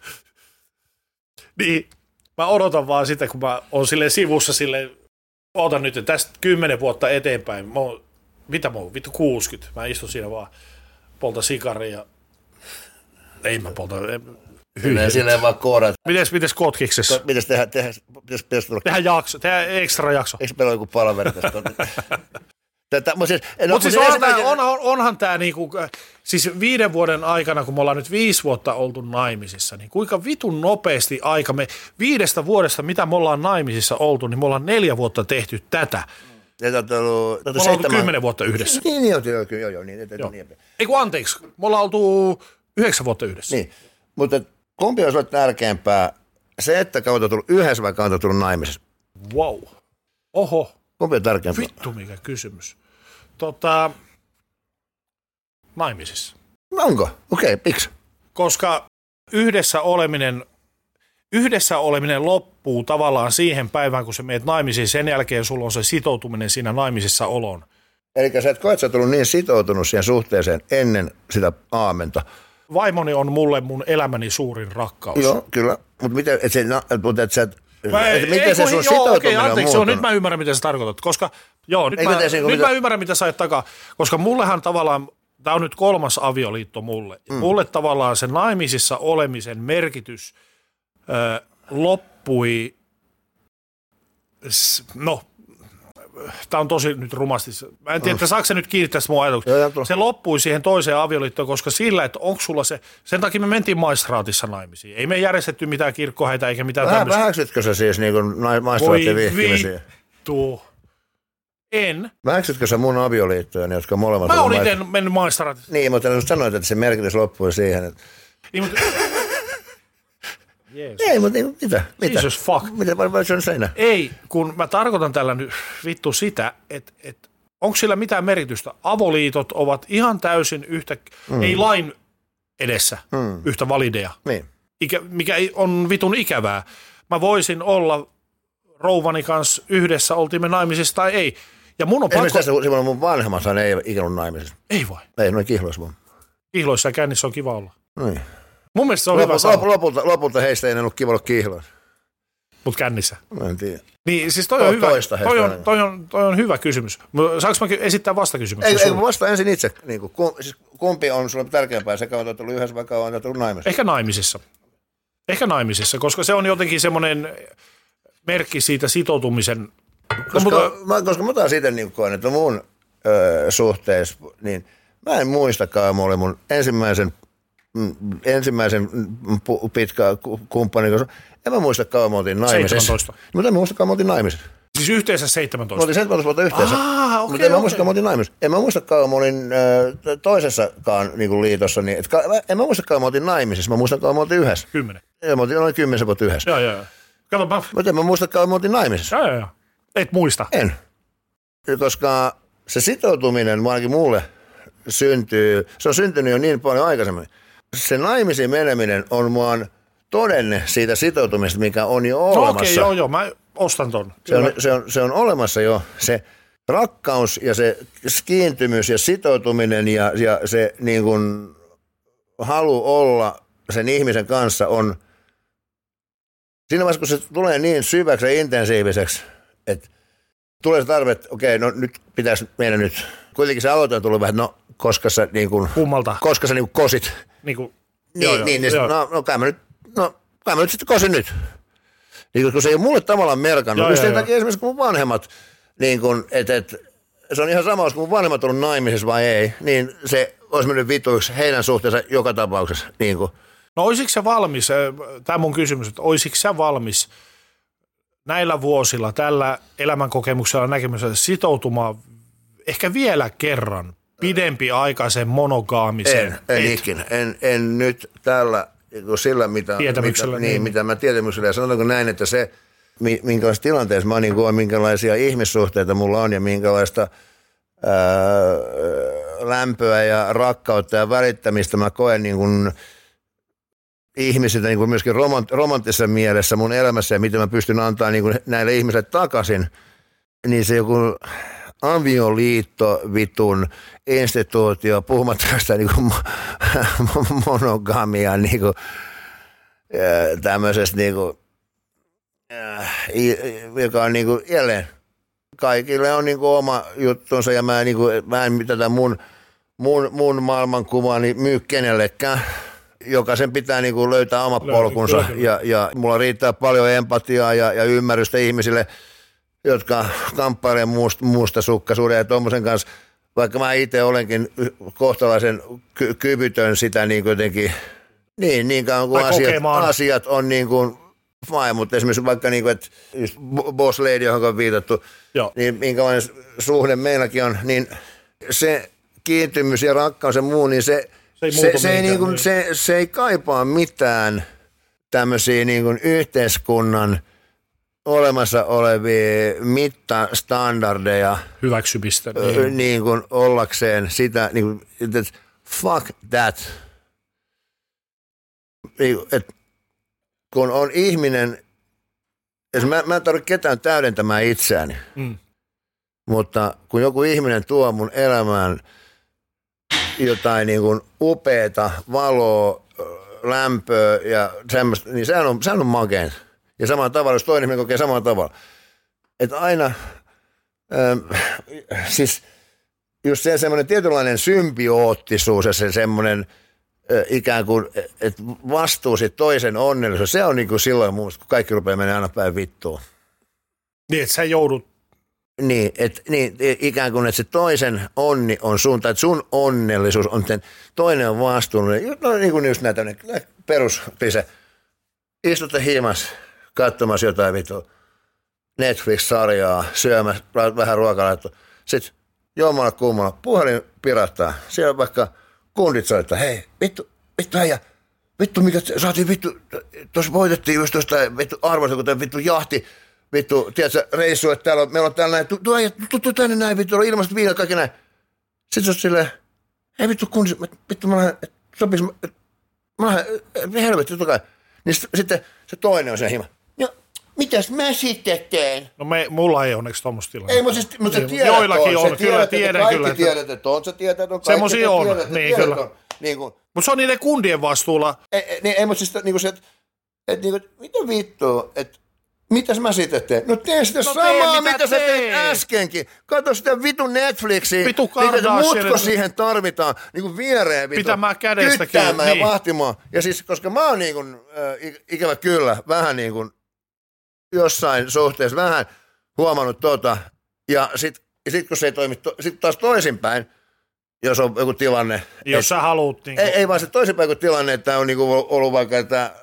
niin mä odotan vaan sitä, kun mä oon silleen sivussa silleen, ootan nyt tästä kymmenen vuotta eteenpäin, mä oon, mitä mä oon, vittu kuusikymmentä, mä istun siinä vaan, polta sikaria ja ei mä polta. Kyllä silleen vaan koodat. Mites, mites Kotkiksessa? Mites tehdä, tehdä, mites, mites tehdään jakso, tehdään ekstra jakso. Eikö meillä ole joku palaveri tästä? Tätä, mutta siis, no, Mut siis onhan, tämä, on, onhan tämä niinku, siis viiden vuoden aikana, kun me ollaan nyt viisi vuotta oltu naimisissa, niin kuinka vitun nopeasti aika me, viidestä vuodesta, mitä me ollaan naimisissa oltu, niin me ollaan neljä vuotta tehty tätä. Ja tätä on ollut, me ollaan oltu kymmenen vuotta yhdessä. Niin, niin, joo, joo, joo, niin. joo. niin. Ei kun anteeksi, me ollaan oltu yhdeksän vuotta yhdessä. Niin, mutta kumpi olisi ollut tärkeämpää, se, että kauan on tullut yhdessä vai kauan on tullut naimisissa? Wow. Oho. Kumpi on tärkeämpää? Vittu mikä kysymys. Tota, naimisissa. Onko? Okei, okay, miksi? Koska yhdessä oleminen, yhdessä oleminen loppuu tavallaan siihen päivään, kun sä meet naimisiin, sen jälkeen sulla on se sitoutuminen siinä naimisissa oloon. Eli sä et koe, että sä oot ollut niin sitoutunut siihen suhteeseen ennen sitä aamenta. Vaimoni on mulle mun elämäni suurin rakkaus. Joo, kyllä. Mutta miten, et se, no, mutta et sä, Mä, et, miten ei, se sun joo, sitoutuminen okei, on anteeksi, muuttunut? Joo, nyt mä ymmärrän, mitä sä tarkoitat, koska, joo, nyt, mä, nyt mitä... mä ymmärrän, mitä sä ajat takaa, koska mullehan tavallaan, tää on nyt kolmas avioliitto mulle, mm. mulle tavallaan se naimisissa olemisen merkitys ö, loppui, no, tää on tosi nyt rumasti, mä en tiedä, että saako se nyt kiinni tästä mun ajatuksesta, se loppui siihen toiseen avioliittoon, koska sillä, että onko sulla se, sen takia me mentiin maistraatissa naimisiin, ei me järjestetty mitään kirkkoheita eikä mitään Vähän tämmöistä. vähäksytkö sä siis niin maistraattiin vihkimisiä? Voi vittu. En. Väheksytkö sä mun avioliittoja, jotka molemmat... Mä olin itse mennyt maistraatissa. Niin, mutta just sanoit, että se merkitys loppui siihen, että... Niin, mutta... Jeesus. Ei, mutta niin, mitä? Mitä? Jesus fuck. Mitä vai se on seinä? Ei, kun mä tarkoitan tällä nyt vittu sitä, että et, onko sillä mitään merkitystä? Avoliitot ovat ihan täysin yhtä, mm. ei lain edessä, mm. yhtä valideja. Niin. Ikä, mikä on vitun ikävää. Mä voisin olla rouvani kanssa yhdessä, oltiin me naimisissa tai ei. Ja mun on pakko... Esimerkiksi tässä silloin mun vanhemmansa ei ikinä ollut naimisissa. Ei voi. Ei, noin kihloissa vaan. Kihloissa ja kännissä on kiva olla. Niin. Mun mielestä se on lopulta, hyvä lopulta, lopulta, lopulta heistä ei ollut kiva olla kihloissa. Mut kännissä. Mä en tiedä. Niin, siis toi on, hyvä, toi on, toi on, toi on hyvä kysymys. Saanko mä esittää vastakysymyksen? Ei, ei vasta ensin itse. Niin kuin, siis kumpi on sulle tärkeämpää? Se kauan on ollut yhdessä vai kauan on ollut naimisissa? Ehkä naimisissa. Ehkä naimisissa, koska se on jotenkin semmoinen merkki siitä sitoutumisen. Koska, no, mutta... mä, koska mä otan siitä niin koen, että mun öö, suhteessa, niin mä en muistakaan, mä olin mun ensimmäisen, ensimmäisen pitkä kumppani, koska en mä muista kauan mä oltiin naimisissa. seitsemäntoista. Mutta en mä muista kauan mä oltiin naimisissa. Siis yhteensä seitsemäntoista? Mä oltiin seitsemäntoista vuotta yhteensä. Ah, okay, mutta en mä okay. muista kauan mä oltiin naimisissa. En mä muista kauan mä olin äh, toisessakaan niin kuin liitossa. Niin, et, en mä muista kauan mä oltiin naimisissa. Mä muistan kauan mä oltiin yhdessä. Kymmenen. Ja mä oltiin noin kymmenisen vuotta yhdessä. Joo, joo. Kato, mä... Mutta en mä muista kauan mä oltiin naimisissa. Joo, joo, joo. Et muista? En. Koska se sitoutuminen ainakin mulle syntyy, se on syntynyt jo niin paljon aikaisemmin. Se naimisiin meneminen on vaan todenne siitä sitoutumista, mikä on jo olemassa. No okei, okay, joo, joo, mä ostan ton. Se on, se, on, se on olemassa jo. Se rakkaus ja se kiintymys ja sitoutuminen ja, ja se niin kuin halu olla sen ihmisen kanssa on siinä vaiheessa, kun se tulee niin syväksi ja intensiiviseksi, että tulee se tarve, että okei, no nyt pitäisi meidän nyt, kuitenkin se aloite on tullut vähän, no koska sä niin kuin, kummalta? Koska sä niin kuin kosit. Niin kuin, niin, joo, niin, joo, niin no, no kai mä nyt, no kai mä nyt sitten kosin nyt. Niin, kun se ei ole mulle tavallaan merkannut. Just sen takia esimerkiksi kun mun vanhemmat, niin kun, et, et, se on ihan sama, kun mun vanhemmat on ollut naimisissa vai ei, niin se olisi mennyt vituiksi heidän suhteensa joka tapauksessa. Niin kun. No olisiko sä valmis, tämä mun kysymys, että olisiko sä valmis näillä vuosilla, tällä elämänkokemuksella näkemyksellä sitoutumaan ehkä vielä kerran pidempiaikaisen monogaamiseen? En, en ikinä. En, en nyt tällä, sillä mitä, mitä, niin. Niin, mitä mä tietämyksellä ja sanotaanko näin, että se, minkälaisessa tilanteessa mä niin kuin, minkälaisia ihmissuhteita mulla on ja minkälaista ää, lämpöä ja rakkautta ja välittämistä mä koen niin kuin ihmisiltä niin kuin myöskin romant, romanttisessa mielessä mun elämässä ja miten mä pystyn antaa niin kuin näille ihmisille takaisin, niin se joku avioliitto vitun instituutio, puhumatta sitä niin kuin monogamia niin kuin, tämmöisestä niin kuin, joka on niin kuin jälleen kaikille on niin kuin oma juttunsa ja mä, niin kuin, mä en tätä mun, mun, mun maailmankuvani myy kenellekään. Jokaisen pitää niin kuin löytää oma polkunsa ja, ja mulla riittää paljon empatiaa ja, ja ymmärrystä ihmisille, jotka kamppailevat muusta, muusta sukkaisuuden ja tuommoisen kanssa, vaikka mä itse olenkin kohtalaisen ky- kyvytön sitä niin jotenkin, niin, niin kauan kuin asiat, asiat on niin kuin fine, mutta esimerkiksi vaikka niin kuin, että just Boss Lady, johon on viitattu, Joo. niin minkälainen suhde meilläkin on, niin se kiintymys ja rakkaus ja muu, niin se Se ei, se, se, ei niin kuin, se, se ei kaipaa mitään tämmöisiä niin kuin yhteiskunnan olemassa olevia mittastandardeja. Hyväksymistä. Niin, niin kuin ollakseen sitä, niin kuin, että fuck that. Et, kun on ihminen, mä, mä en tarvitse ketään täydentämään itseäni, mm. mutta kun joku ihminen tuo mun elämään jotain niin kuin upeata valoa, lämpöä ja semmoista, niin sehän on, sehän on makeen. Ja samalla tavalla, jos toinen ihminen kokee samalla tavalla. Että aina, ähm, siis just se semmoinen tietynlainen symbioottisuus ja se semmoinen äh, ikään kuin, että vastuu sit toisen onnellisuus, se on niin kuin silloin mun, kun kaikki rupeaa menemään aina päin vittuun. Niin, että sä joudut. Niin, että niin, ikään kuin, että se toisen onni on sun, tai että sun onnellisuus on, että toinen on vastuullinen. No niin kuin just näitä peruspise. Istutte himas katsomassa jotain vitua. Netflix-sarjaa, syömässä, vähän ruokalaittoa. Sitten jommalla kummalla puhelin pirattaa. Siellä vaikka kundit soittaa, hei, vittu, vittu äijä, vittu mikä saatiin vittu, tuossa voitettiin just tuosta vittu arvoisa, kun tämä vittu jahti, vittu, tiedätkö, reissu, että täällä on, meillä on täällä näin, tuu äijä, tuu, tuu tänne näin, vittu, on ilmasta viinaa, kaikki näin. Sitten se on silleen, hei vittu kundit, vittu mä lähden, sopis, mä lähden, helvetti, totta kai. Niin sitten se toinen on se hima. Mitäs mä sitten teen? No me, mulla ei onneksi tuommoista tilannetta. Ei, mutta, siis, mutta sä tiedät joillakin on. on, kyllä tiedän kaikki kyllä. Kaikki tiedät, että on, sä tiedät, että on. Semmoisia on, tiedät, niin tiedät, kyllä. Niin kuin, mutta se on niiden kundien vastuulla. Ei, ei, ei mutta siis niin kuin se, että, että niin kuin, mitä vittua, että mitäs mä sitten teen? No tee sitä no samaa, tee, mitä, mitä sä teit äskenkin. Kato sitä vitun Netflixiä. Vitu Kardashian. Mutko siihen tarvitaan niin kuin viereen vittu. Pitämään kädestä kyttäämään niin. Ja vahtimaan. Ja siis, koska mä oon niin kuin, äh, ikävä kyllä, vähän niin kuin jossain suhteessa vähän huomannut tota, ja sitten sit kun se ei toimi, to, sit taas toisinpäin, jos on joku tilanne. Jos et, sä haluut. Niin ei, ei vaan se toisinpäin joku tilanne, että on niinku ollut vaikka, että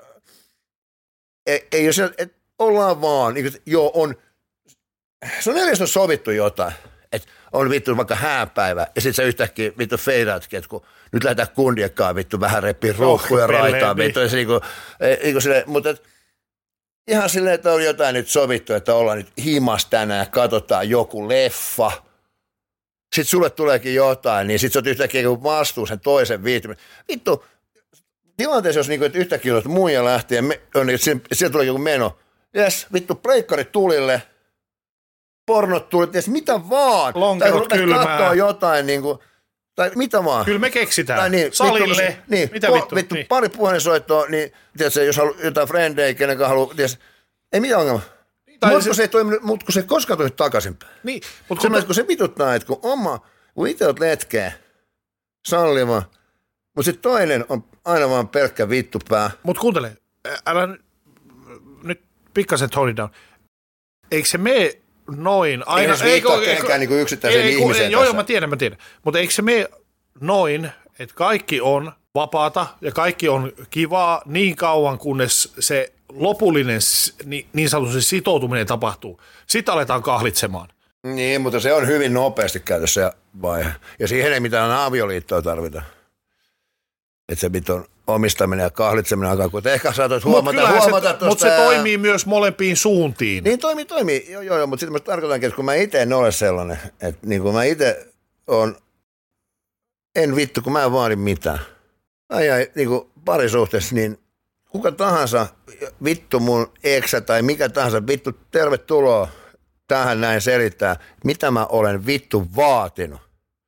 ei, ei jos et, ollaan vaan, niin kuin, joo on, se on neljästä on sovittu jotain, että on vittu vaikka hääpäivä, ja sitten sä yhtäkkiä vittu feidaatkin, että kun nyt lähdetään kundiekkaan vittu vähän reppiä ruuhkuja oh, raitaa, vittu, ja se niinku, niinku silleen, mutta et, ihan silleen, että on jotain nyt sovittu, että ollaan nyt himas tänään ja katsotaan joku leffa. Sitten sulle tuleekin jotain, niin sitten sä oot yhtäkkiä vastuu sen toisen viitimään. Vittu, tilanteessa, jos niinku, että yhtäkkiä olet muija lähti ja me, on, että sieltä tulee joku meno. Jes, vittu, breikkarit tulille, pornot tuli, ties mitä vaan. Lonkerot kylmää. Tai katsoo jotain, niin kuin, tai mitä vaan. Kyllä me keksitään. Tai niin, salille. Vittu, niin, mitä po, vittu? vittu niin. Pari puhelinsoittoa, niin tiedätkö, jos haluaa jotain frendejä, kenenkaan haluaa, tiedätkö, ei mitään ongelma. Mutta se, se ei toiminut, mut kun se ei koskaan toiminut takaisinpäin. Niin, mutta kun, kun se vituttaa, että kun oma, kun itse olet letkeä, salliva, mutta sitten toinen on aina vaan pelkkä vittupää. Mutta kuuntele, älä nyt pikkasen tone down. Eikö se mene noin aina? Eihän se viittaa kenenkään niinku yksittäisen ei, ihmisen Joo, tässä. joo, mä tiedän, mä tiedän. Mutta eikö se mene noin, että kaikki on vapaata ja kaikki on kivaa niin kauan, kunnes se lopullinen niin sanotusti sitoutuminen tapahtuu. Sitten aletaan kahlitsemaan. Niin, mutta se on hyvin nopeasti käytössä vaihe. Ja siihen ei mitään avioliittoa tarvita. Että se mitään omistaminen ja kahlitseminen alkaa, kun ehkä saatat huomata. Mutta huomata se, mut se toimii myös molempiin suuntiin. Niin toimii, toimii. Joo, joo, joo mutta sitten mä tarkoitankin, että kun mä itse en ole sellainen, että niin kun mä itse on, en vittu, kun mä en vaadi mitään. Mä jäin niin kuin parisuhteessa, niin kuka tahansa, vittu mun eksä tai mikä tahansa, vittu tervetuloa tähän näin selittää, mitä mä olen vittu vaatinut.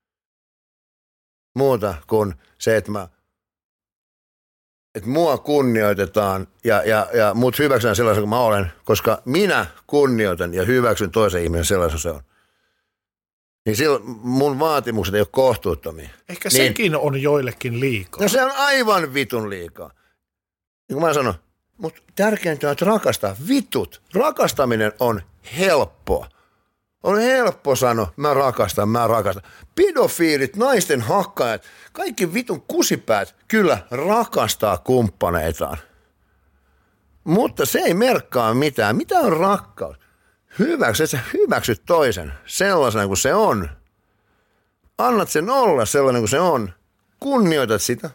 Muuta kuin se, että mä että mua kunnioitetaan ja, ja, ja mut hyväksytään sellaisen kuin mä olen, koska minä kunnioitan ja hyväksyn toisen ihmisen sellaisen se on. Niin silloin mun vaatimukset ei ole kohtuuttomia. Ehkä niin, sekin on joillekin liikaa. No se on aivan vitun liikaa. Niin kuin mä sanon, mutta tärkeintä on, että rakastaa vitut. Rakastaminen on helppoa. On helppo sanoa, mä rakastan, mä rakastan. Pedofiilit, naisten hakkaajat, kaikki vitun kusipäät kyllä rakastaa kumppaneitaan. Mutta se ei merkkaa mitään. Mitä on rakkaus? Hyväksy, että sä hyväksyt toisen sellaisena kuin se on. Annat sen olla sellainen kuin se on. Kunnioitat sitä.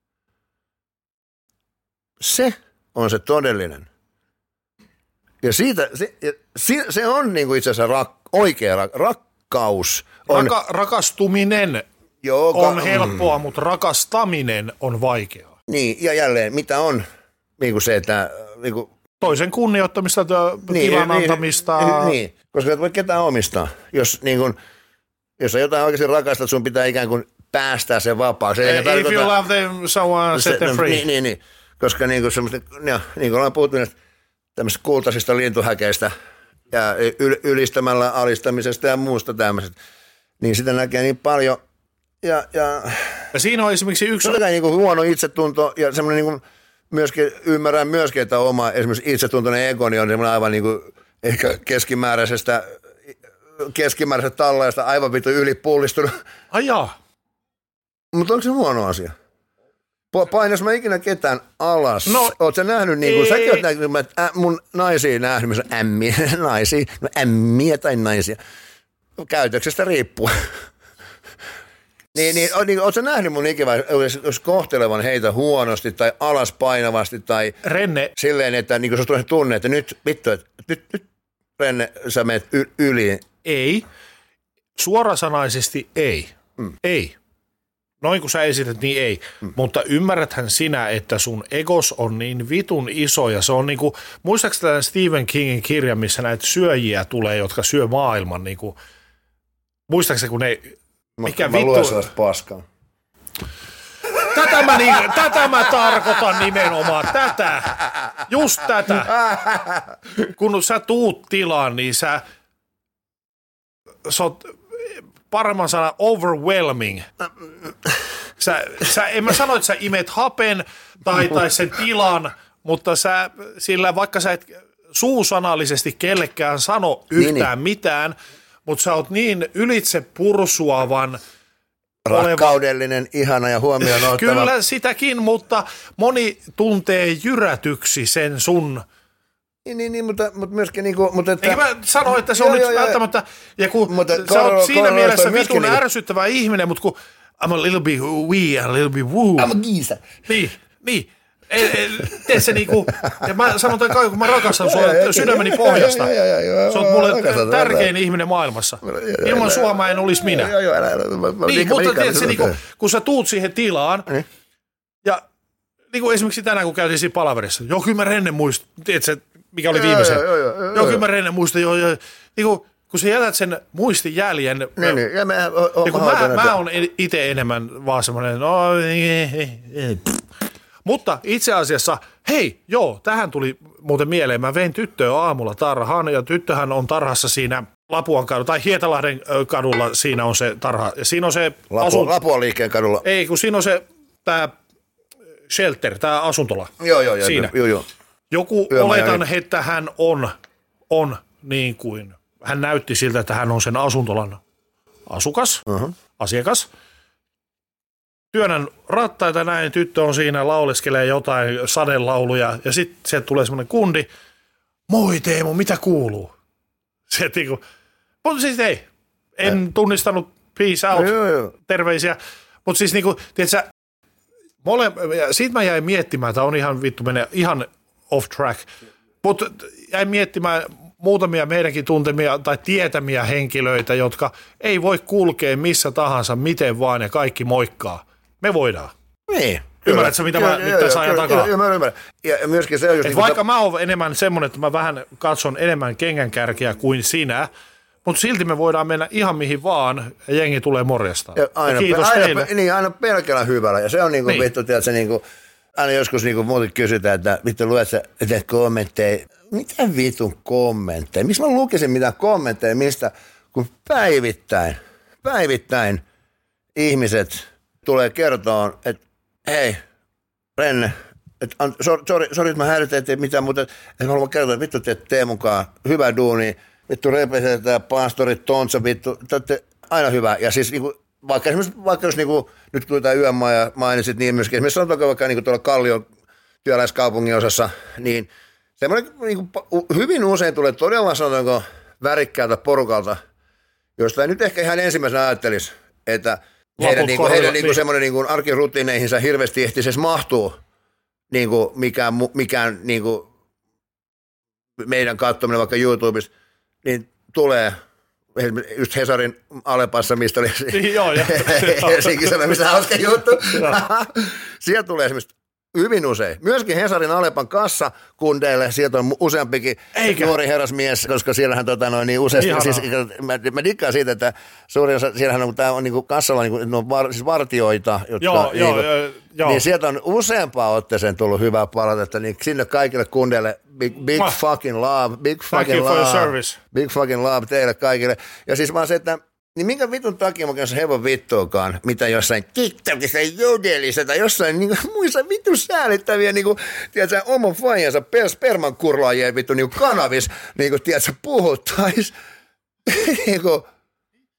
Se on se todellinen. Ja siitä, se, se, se on niin kuin itse asiassa rak, oikea rak, rakkaus. On, Raka, rakastuminen joka, on helppoa, mm. mutta rakastaminen on vaikeaa. Niin, ja jälleen, mitä on niin kuin se, että niin kuin, toisen kunnioittamista, niin, tilan niin, antamista. Niin, niin, koska et voi ketään omistaa. Jos, niin kuin, jos sä jotain oikeasti rakastat, sun pitää ikään kuin päästää sen vapaaksi. If tarkoita, you love them, someone set them free. Niin, niin, niin. Koska niin kuin, ja, niin kuin ollaan puhuttu näistä tämmöisistä kultaisista lintuhäkeistä ja yl, ylistämällä alistamisesta ja muusta tämmöisestä, niin sitä näkee niin paljon. Ja, ja, ja siinä on esimerkiksi yksi... Se on niin kuin huono itsetunto ja semmoinen niin kuin myöskin, ymmärrän myöskin, että oma esimerkiksi itsetuntoinen egoni on semmoinen aivan niin kuin ehkä keskimääräisestä, keskimääräisestä tallaista aivan vittu ylipullistunut. Ai jaa. Mutta onko se huono asia? Painas mä ikinä ketään alas. No, oot sä nähnyt, niin kuin säkin oot nähnyt, mä ä, mun naisia nähnyt, missä on ämmiä, naisia, no ämmiä tai naisia. Käytöksestä riippuu. niin, niin, niin oot sä nähnyt mun ikävä, jos kohtelevan heitä huonosti tai alas painavasti tai Renne. silleen, että niin kuin se tunne, että nyt vittu, että nyt, nyt Renne, sä menet y- yli. Ei. Suorasanaisesti ei. Mm. Ei. Noin kun sä esität, niin ei. Mm. Mutta ymmärräthän sinä, että sun egos on niin vitun iso ja se on niinku, muistaakseni tämän Stephen Kingin kirja, missä näitä syöjiä tulee, jotka syö maailman niinku, muistaakseni kun ne, mikä mä, vittu. Mä luen sellaista paskaa. Tätä mä, niin, tätä mä tarkoitan nimenomaan, tätä, just tätä. Kun sä tuut tilaan, niin sä, sä oot, paremman sana overwhelming. Sä, sä, en mä sano, että sä imet hapen tai, tai sen tilan, mutta sä, sillä vaikka sä et suusanallisesti kellekään sano yhtään niin, niin. mitään, mutta sä oot niin ylitse pursuavan rakkaudellinen, oleva, ihana ja huomioon ottava. Kyllä sitäkin, mutta moni tuntee jyrätyksi sen sun. Niin, niin, niin mutta, mutta myöskin niin kuin, mutta että eikä mä sano, että se on joo, nyt joo, välttämättä, ja kun mutta sä Karlo, oot siinä Karlo, mielessä vitun niin ärsyttävä ihminen, mutta kun I'm a little bit wee, a little bit woo. I'm a geezer. Niin, niin. Tee se niinku, ja mä sanon tämän kaiken, kun mä rakastan sua sydämeni pohjasta. Sä oot mulle tärkein ihminen maailmassa. Ilman sua mä en olisi minä. Niin, mutta tiedätkö, niinku, kun sä tuut siihen tilaan, ja niin kuin esimerkiksi tänään, kun käytiin siinä palaverissa, joo, kyllä mä Renne muistan, tiedätkö, mikä oli viimeisen? Joo, joo, joo, joo, joo, kyllä mä Renne muistan, joo, joo. Niin kuin, kun sä jätät sen muistijäljen, niin, niin, ja mä, o, o, ja kun mä, mä oon itse enemmän vaan semmoinen, no, mutta itse asiassa, hei, joo, tähän tuli muuten mieleen, mä vein tyttöä aamulla tarhaan, ja tyttöhän on tarhassa siinä Lapuan kadulla, tai Hietalahden kadulla, siinä on se tarha, ja siinä on se Lapu, asun... Lapuan liikkeen kadulla. Ei, kun siinä on se, tää shelter, tää asuntola. Joo, joo, joo. Siinä. Joo, joo. Joku oletan, että hän on, on niin kuin, hän näytti siltä, että hän on sen asuntolan asukas, uh-huh. asiakas. Työnnän rattaita näin, tyttö on siinä, lauleskelee jotain sadelauluja, ja sitten sieltä tulee semmoinen kundi, moi Teemu, mitä kuuluu? Se niinku, mutta siis ei, en äh. tunnistanut, peace out, joo, joo. terveisiä, mutta siis niinku, tiedätkö, mole, siitä mä jäin miettimään, tämä on ihan vittu, menee ihan off track, mutta jäin miettimään muutamia meidänkin tuntemia tai tietämiä henkilöitä, jotka ei voi kulkea missä tahansa, miten vaan, ja kaikki moikkaa. Me voidaan. Niin. Ymmärrätkö, mitä mä nyt tässä ajan takaa? Ymmärrän, ymmärrän. Ja myöskin se on just... Vaikka ta... mä oon enemmän semmoinen, että mä vähän katson enemmän kengänkärkiä kuin sinä, mutta silti me voidaan mennä ihan mihin vaan, ja jengi tulee morjesta. Ja aina, ja kiitos aina, teille. Niin, aina pelkällä hyvällä. Ja se on niinku, niin. vittu, tiedätkö, niinku, aina joskus niinku muuten kysytään, että vittu luet sä, että kommentteja. Mitä vitun kommentteja? Miksi mä lukisin mitään kommentteja, mistä, kun päivittäin, päivittäin ihmiset tulee kertoa, että hei, Renne, että sori, sori, että mä häiritän, ettei mitään, mutta että mä haluan kertoa, että vittu teet Teemunkaan hyvää duunia, vittu representetään pastorit, Tontsa, vittu, te olette aina hyvää. Ja siis niinku, vaikka esimerkiksi, vaikka jos niinku, nyt tuli tämä yömaa ja mainitsit niin myöskin, esimerkiksi sanotaanko vaikka niinku tuolla Kallion työläiskaupungin osassa, niin semmoinen niinku, hyvin usein tulee todella sanotaanko värikkäältä porukalta, josta ei nyt ehkä ihan ensimmäisenä ajattelisi, että heidän, niinku, heidän niinku, semmoinen niinku, arkirutiineihinsa hirveästi ehtisi edes mahtuu niinku, mikään, mikään niinku, meidän katsominen vaikka YouTubesta, niin tulee just Hesarin Alepassa, mistä oli Helsingissä, missä hauska juttu. Sieltä tulee esimerkiksi hyvin usein. Myöskin Hesarin Alepan kassakundeille, sieltä on useampikin Eikä. nuori herrasmies, koska siellähän tota, noin, niin useasti, siis, mä, mä dikkaan siitä, että suurin osa, siellähän on, tää on niin kuin kassalla niin kuin, no, var, siis vartioita, jotka, joo, niin, joo, kuin, joo, joo. niin sieltä on useampaan otteeseen tullut hyvää palautetta, niin sinne kaikille kundeille big, big ah. fucking love, big fucking love, big fucking love teille kaikille. Ja siis vaan se, että niin minkä vitun takia mä käyn hevon vittuakaan, mitä jossain TikTokissa, Jodelissa tai jossain niin kuin, muissa vitun säälittäviä, niin kuin, tiedätkö, oman faijansa sperman kurlaajien vittu niin kanavis, niin kuin, tiedätkö, puhuttais. niin kuin,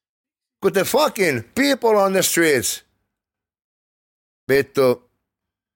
kun the fucking people on the streets, vittu,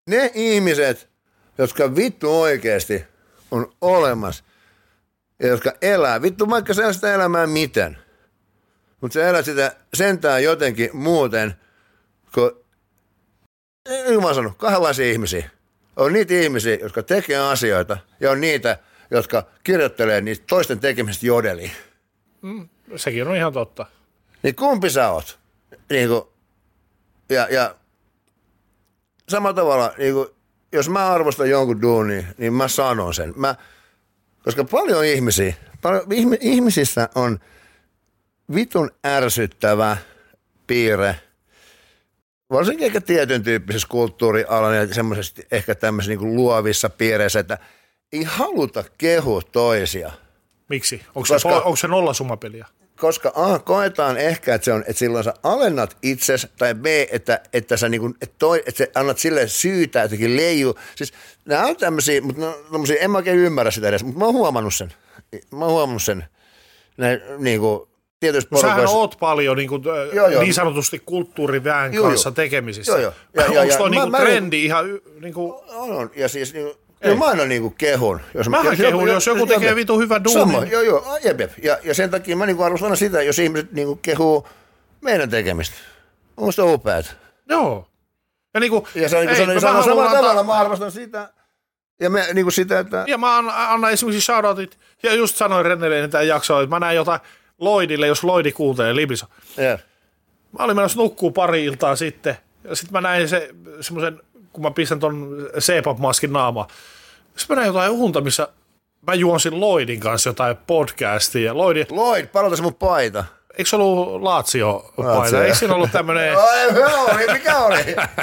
Ne ihmiset, jotka vittu oikeasti on olemassa ja jotka elää, vittu vaikka sä sitä elämää miten, mutta sä elät sitä sentään jotenkin muuten, kun, niin kuin mä sanon, kahdenlaisia ihmisiä. On niitä ihmisiä, jotka tekee asioita ja on niitä, jotka kirjoittelee niistä toisten tekemistä jodeliin. Mm, sekin on ihan totta. Niin kumpi sä oot? Niin kuin, ja, ja samalla tavalla, niin kuin, jos mä arvostan jonkun duunia, niin mä sanon sen. Mä, koska paljon ihmisiä, paljon, ihmisissä on vitun ärsyttävä piirre, varsinkin ehkä tietyn tyyppisessä kulttuurialan ja semmoisessa ehkä tämmöisissä niin kuin luovissa piireissä, että ei haluta kehua toisia. Miksi? Onko, koska, se, onko se nollasumapeliä? Koska A, koetaan ehkä, että se on, että silloin sä alennat itsesi, tai B, että, että sä niinku, että toi, että sä annat sille syytä, jotenkin leiju. Siis nämä on tämmöisiä, mutta no, tämmöisiä, en mä oikein ymmärrä sitä edes, mutta mä oon huomannut sen. Mä oon huomannut sen. Näin, niinku, tietysti no, sähän oot paljon niin, kuin, joo, joo. niin sanotusti kulttuuriväen joo, kanssa joo. tekemisissä. Joo, joo. Ja, ja, onko ja, toi mä, niinku mä, trendi ihan... Niinku... On, on. Ja siis... Niinku, joo, mä aina niinku kehun. Jos Mähän jos, kehun, jos, jos joku tekee jep, vitun hyvän duunin. Sama, joo, joo, jep, jep. Ja, ja sen takia mä niinku arvostan sitä, jos ihmiset niinku kehuu meidän tekemistä. On sitä upeat. Joo. Ja, niinku, ja se on niinku ei, samalla antaa... tavalla mä arvostan sitä. Ja me niinku sitä, että... Ja mä annan, annan esimerkiksi shoutoutit. Ja just sanoin Rennelle tämän jaksoa, että mä näin jotain Lloydille, jos Lloydi kuuntelee Libisa. Yeah. Mä olin menossa nukkuu pari iltaa sitten. Ja sitten mä näin se, semmoisen, kun mä pistän ton C-pop-maskin naamaan. Sitten mä näin jotain unta, missä mä juonsin Lloydin kanssa jotain podcastia. Ja Lloyd, Lloyd, palauta se mun paita. Eikö se ollut Lazio-paita? Eikö siinä ollut tämmönen... Oli, mikä oli?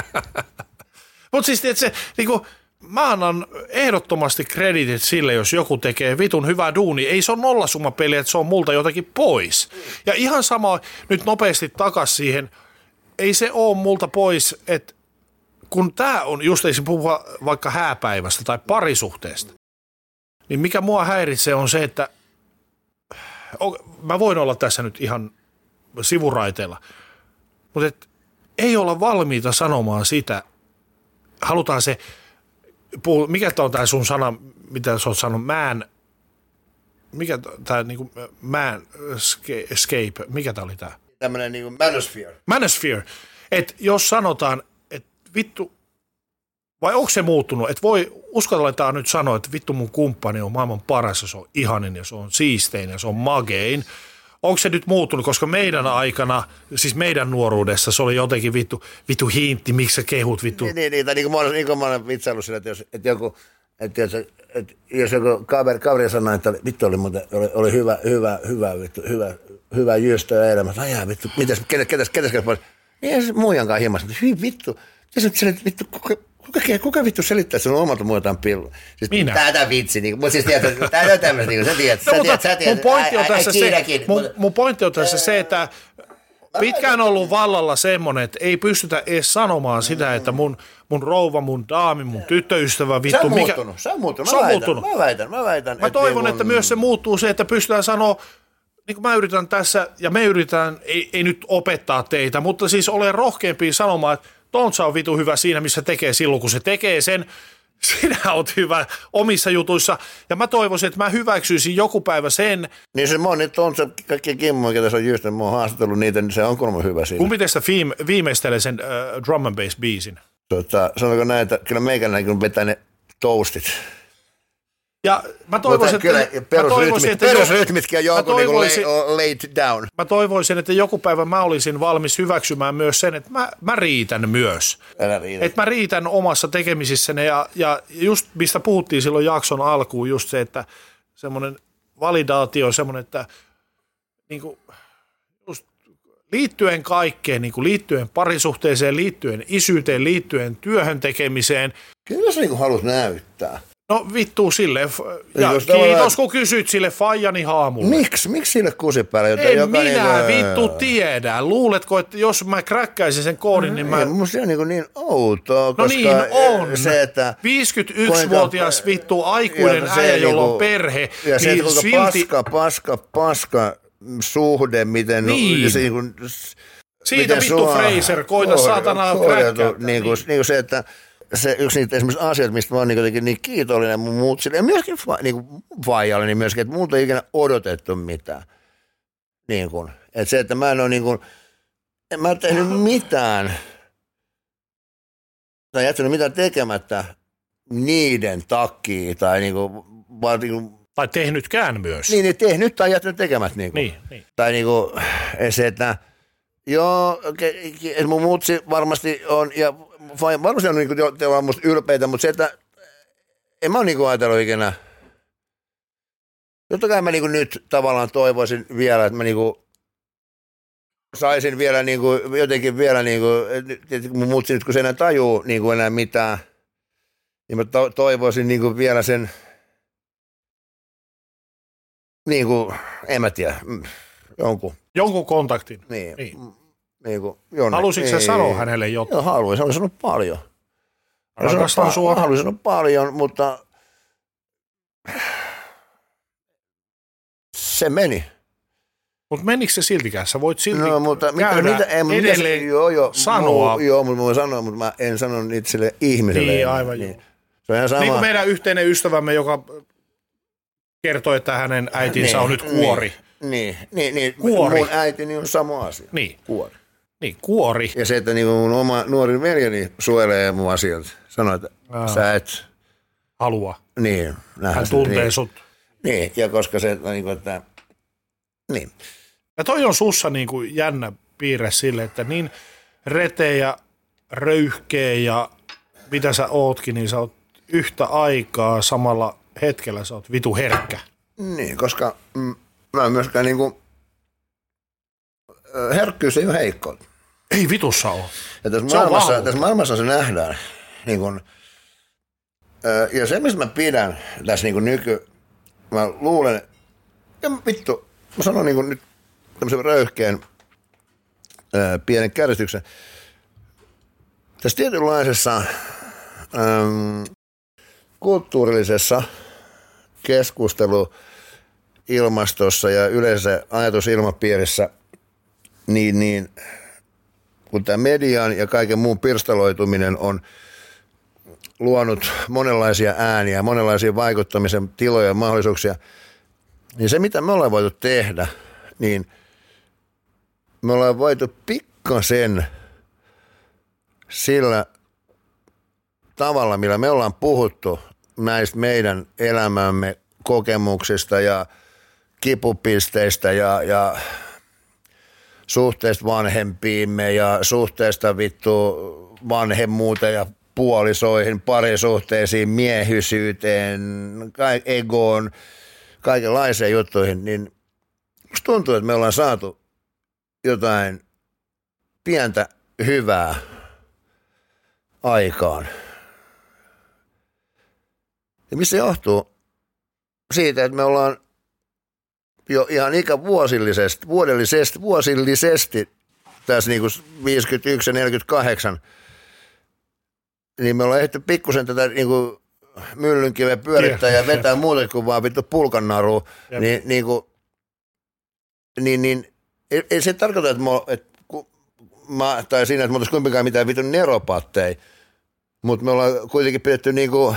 Mutta siis, että se, niinku, mä annan ehdottomasti kreditit sille, jos joku tekee vitun hyvää duuni. Ei se ole nollasumapeli, että se on multa jotakin pois. Ja ihan sama, nyt nopeasti takas siihen, ei se ole multa pois, että kun tää on, just ei se puhua vaikka hääpäivästä tai parisuhteesta, niin mikä mua häiritsee on se, että mä voin olla tässä nyt ihan sivuraiteella, mutta et ei olla valmiita sanomaan sitä, halutaan se, mikä on tämä sun sana, mitä sä oot sanonut, man, mikä tämä niinku man escape, mikä tämä oli tämä? Tämmöinen niinku manosphere. Manosphere, että jos sanotaan, että vittu, vai onko se muuttunut, että voi uskalletaan nyt sanoa, että vittu mun kumppani on maailman paras ja se on ihanin ja se on siistein ja se on magein. Onko se nyt muuttunut, koska meidän aikana, siis meidän nuoruudessa se oli jotenkin vittu, vittu hintti, miksi sä kehut vittu. Niin, niin, niin, tai niin kuin mä olen, niin kuin mä olen vitsaillut sillä, että jos, että joku, että jos, että jos joku kaveri, kaveri sanoi, että vittu oli muuten, oli, oli hyvä, hyvä, hyvä, vittu, hyvä, hyvä jyöstö eilen. Mä sanoin, jaa vittu, mitäs, ketäs, ketäs, ketäs, ketäs, niin se muijankaan hieman, että hyvin vittu, tässä nyt sille, vittu, kuka, kuka, kuka vittu selittää, että se on omalta muutaan pillu. Siis, minä. Tätä vitsi, niin, mutta siis tiedät, tämä on tämmöistä, niin sä tiedät, no, sä tiedät, sä tiedät, mun pointti on tässä se, mun, mutta, mun pointti on tässä se, että pitkään on ollut vallalla semmoinen, että ei pystytä edes sanomaan sitä, että mun, mun rouva, mun daami, mun tyttöystävä, vittu. Se on mikä, muuttunut, se on muuttunut. Se on mä, muuttunut. Väitän, mä väitän, mä väitän. Mä toivon, että myös se muuttuu se, että pystytään sanoa, niin kuin mä yritän tässä, ja me yritän, ei, ei nyt opettaa teitä, mutta siis ole rohkeampia sanomaan, että Tontsa on vitu hyvä siinä, missä tekee silloin, kun se tekee sen. Sinä oot hyvä omissa jutuissa, ja mä toivoisin, että mä hyväksyisin joku päivä sen. Niin se moni Tontsa, kaikki kimmoja, ketä se on just, mä oon haastatellut niitä, niin se on kolme hyvä siinä. Kumpi teistä viime, viimeistelee sen uh, drum and bass biisin? Tota, sanoiko näin, että kyllä meikäläinen kun vetää ne toastit. Ja mä toivoisin, kyllä, että, perusrytmit, että perusrytmitkin on jonkun niin laid down. Mä toivoisin, että joku päivä mä olisin valmis hyväksymään myös sen, että mä, mä riitän myös. Että mä riitän omassa tekemisissäni ja, ja just mistä puhuttiin silloin jakson alkuun, just se, että semmoinen validaatio on semmoinen, että niin kuin, just liittyen kaikkeen, niin kuin liittyen parisuhteeseen, liittyen isyyteen, liittyen työhön tekemiseen. Kyllä sä niin haluat näyttää. No vittu sille, ja kiitos tavallaan... kun kysyt sille faijani haamulle. Miksi? Miksi sille kuusi päällä? Jota en joka minä niin, vittu tiedä. Luuletko, että jos mä kräkkäisin sen koodin, no, niin mä... Musta se on niin, niin outoa, no koska niin on. Se, että viisikymmentäyksivuotias kuinka... vittu aikuinen äijä, jolla on perhe. Ja se, niin että kuinka silti... paska, paska, paska suhde, miten... Niin. Se, niin kuin, siitä vittu sua... Fraser, koita saatana kräkkää. Niin kuin, niin kuin se, että se yksi niitä esimerkiksi asioita, mistä mä oon niin, niin kiitollinen mun muut sille, ja myöskin niin vaijalle, niin myöskin, että multa ei ikinä odotettu mitään. Niin kuin, että se, että mä en ole niin kuin, en mä ole tehnyt mitään, tai jättänyt mitään tekemättä niiden takia, tai niin kuin, vaan niin kuin, tai tehnytkään myös. Niin, niin tehnyt tai jättänyt tekemättä. Niin, niin, niin. Tai niin kuin, se, että joo, että mun mutsi varmasti on, ja varmasti on, niin kuin, te ollaan musta ylpeitä, mutta se, että en mä ole niin kuin ajatellut ikinä. Totta kai mä niin kuin nyt tavallaan toivoisin vielä, että mä niin kuin saisin vielä niin kuin, jotenkin vielä, niin kuin, että mun mutsi nyt kun se enää tajuu niin kuin enää mitään, niin mä to- toivoisin niin kuin vielä sen, niin kuin, en mä tiedä, jonkun. Jonkun kontaktin. Niin. niin. niin kuin, jonne. Halusitko niin. sä sanoa hänelle jotain? Joo, haluin. Haluin sanoa paljon. Rakastan sua. Haluin sanoa paljon, mutta se meni. Mutta menikö se siltikään? Sä voit silti no, mutta käydä mitä, mitä, en, edelleen mitä, joo, joo, sanoa. Muu, joo, mutta mä voin sanoa, mutta mä en sano niitä sille ihmiselle. Niin, aivan niin. Se on ihan sama. Niin kuin meidän yhteinen ystävämme, joka kertoi, että hänen äitinsä niin, on nyt kuori. Niin, niin, niin. Kuori. Mun äitini on sama asia. Niin. Kuori. Niin, kuori. Ja se, että niin mun oma nuori veljeni suojelee mun asioita. Sanoo, että Aa. sä et halua. Niin. Hän tuntee niin. sut. Niin, ja koska se, niin kuin, että niin. Ja toi on sussa niin kuin jännä piirre sille, että niin rete ja röyhkeä ja mitä sä ootkin, niin sä oot yhtä aikaa samalla hetkellä sä oot vitu herkkä. Niin, koska mm, mä myöskään niin kuin, herkkyys ei ole heikko. Ei vitussa ole. Ja tässä maailmassa, tässä maailmassa se nähdään. Niin kuin, ja se, mistä mä pidän tässä niin kuin nyky, mä luulen, ja vittu, mä sanon niin kuin nyt tämmöisen röyhkeän ää, pienen kärjestyksen. Tässä tietynlaisessa äm, kulttuurillisessa keskusteluilmastossa ja yleensä ajatusilmapiirissä, niin, niin kun tämä median ja kaiken muun pirstaloituminen on luonut monenlaisia ääniä, monenlaisia vaikuttamisen tiloja ja mahdollisuuksia, niin se, mitä me ollaan voitu tehdä, niin me ollaan voitu pikkasen sillä tavalla, millä me ollaan puhuttu näistä meidän elämämme kokemuksista ja kipupisteistä ja, ja suhteesta vanhempiimme ja suhteesta vittu vanhemmuuteen ja puolisoihin, parisuhteisiin, miehisyyteen, egoon, kaikenlaisiin juttuihin, niin musta tuntuu, että me ollaan saatu jotain pientä hyvää aikaan. Ja missä johtuu? Siitä, että me ollaan jo ihan ikävuosillisesti, vuodellisesti, vuosillisesti tässä niin kuin viisikymmentäyksi ja neljäkymmentäkahdeksan, niin me ollaan ehditty pikkusen tätä niin kuin myllynkiveä pyörittää ja vetää muuten kuin vaan vittu pulkannaruun, niin, niin, kuin, niin, niin ei, ei se tarkoita, että, mä, että mä, tai siinä, että me oltaisiin kumpikaan mitään vitun neropatteja, mutta me ollaan kuitenkin pidetty niin kuin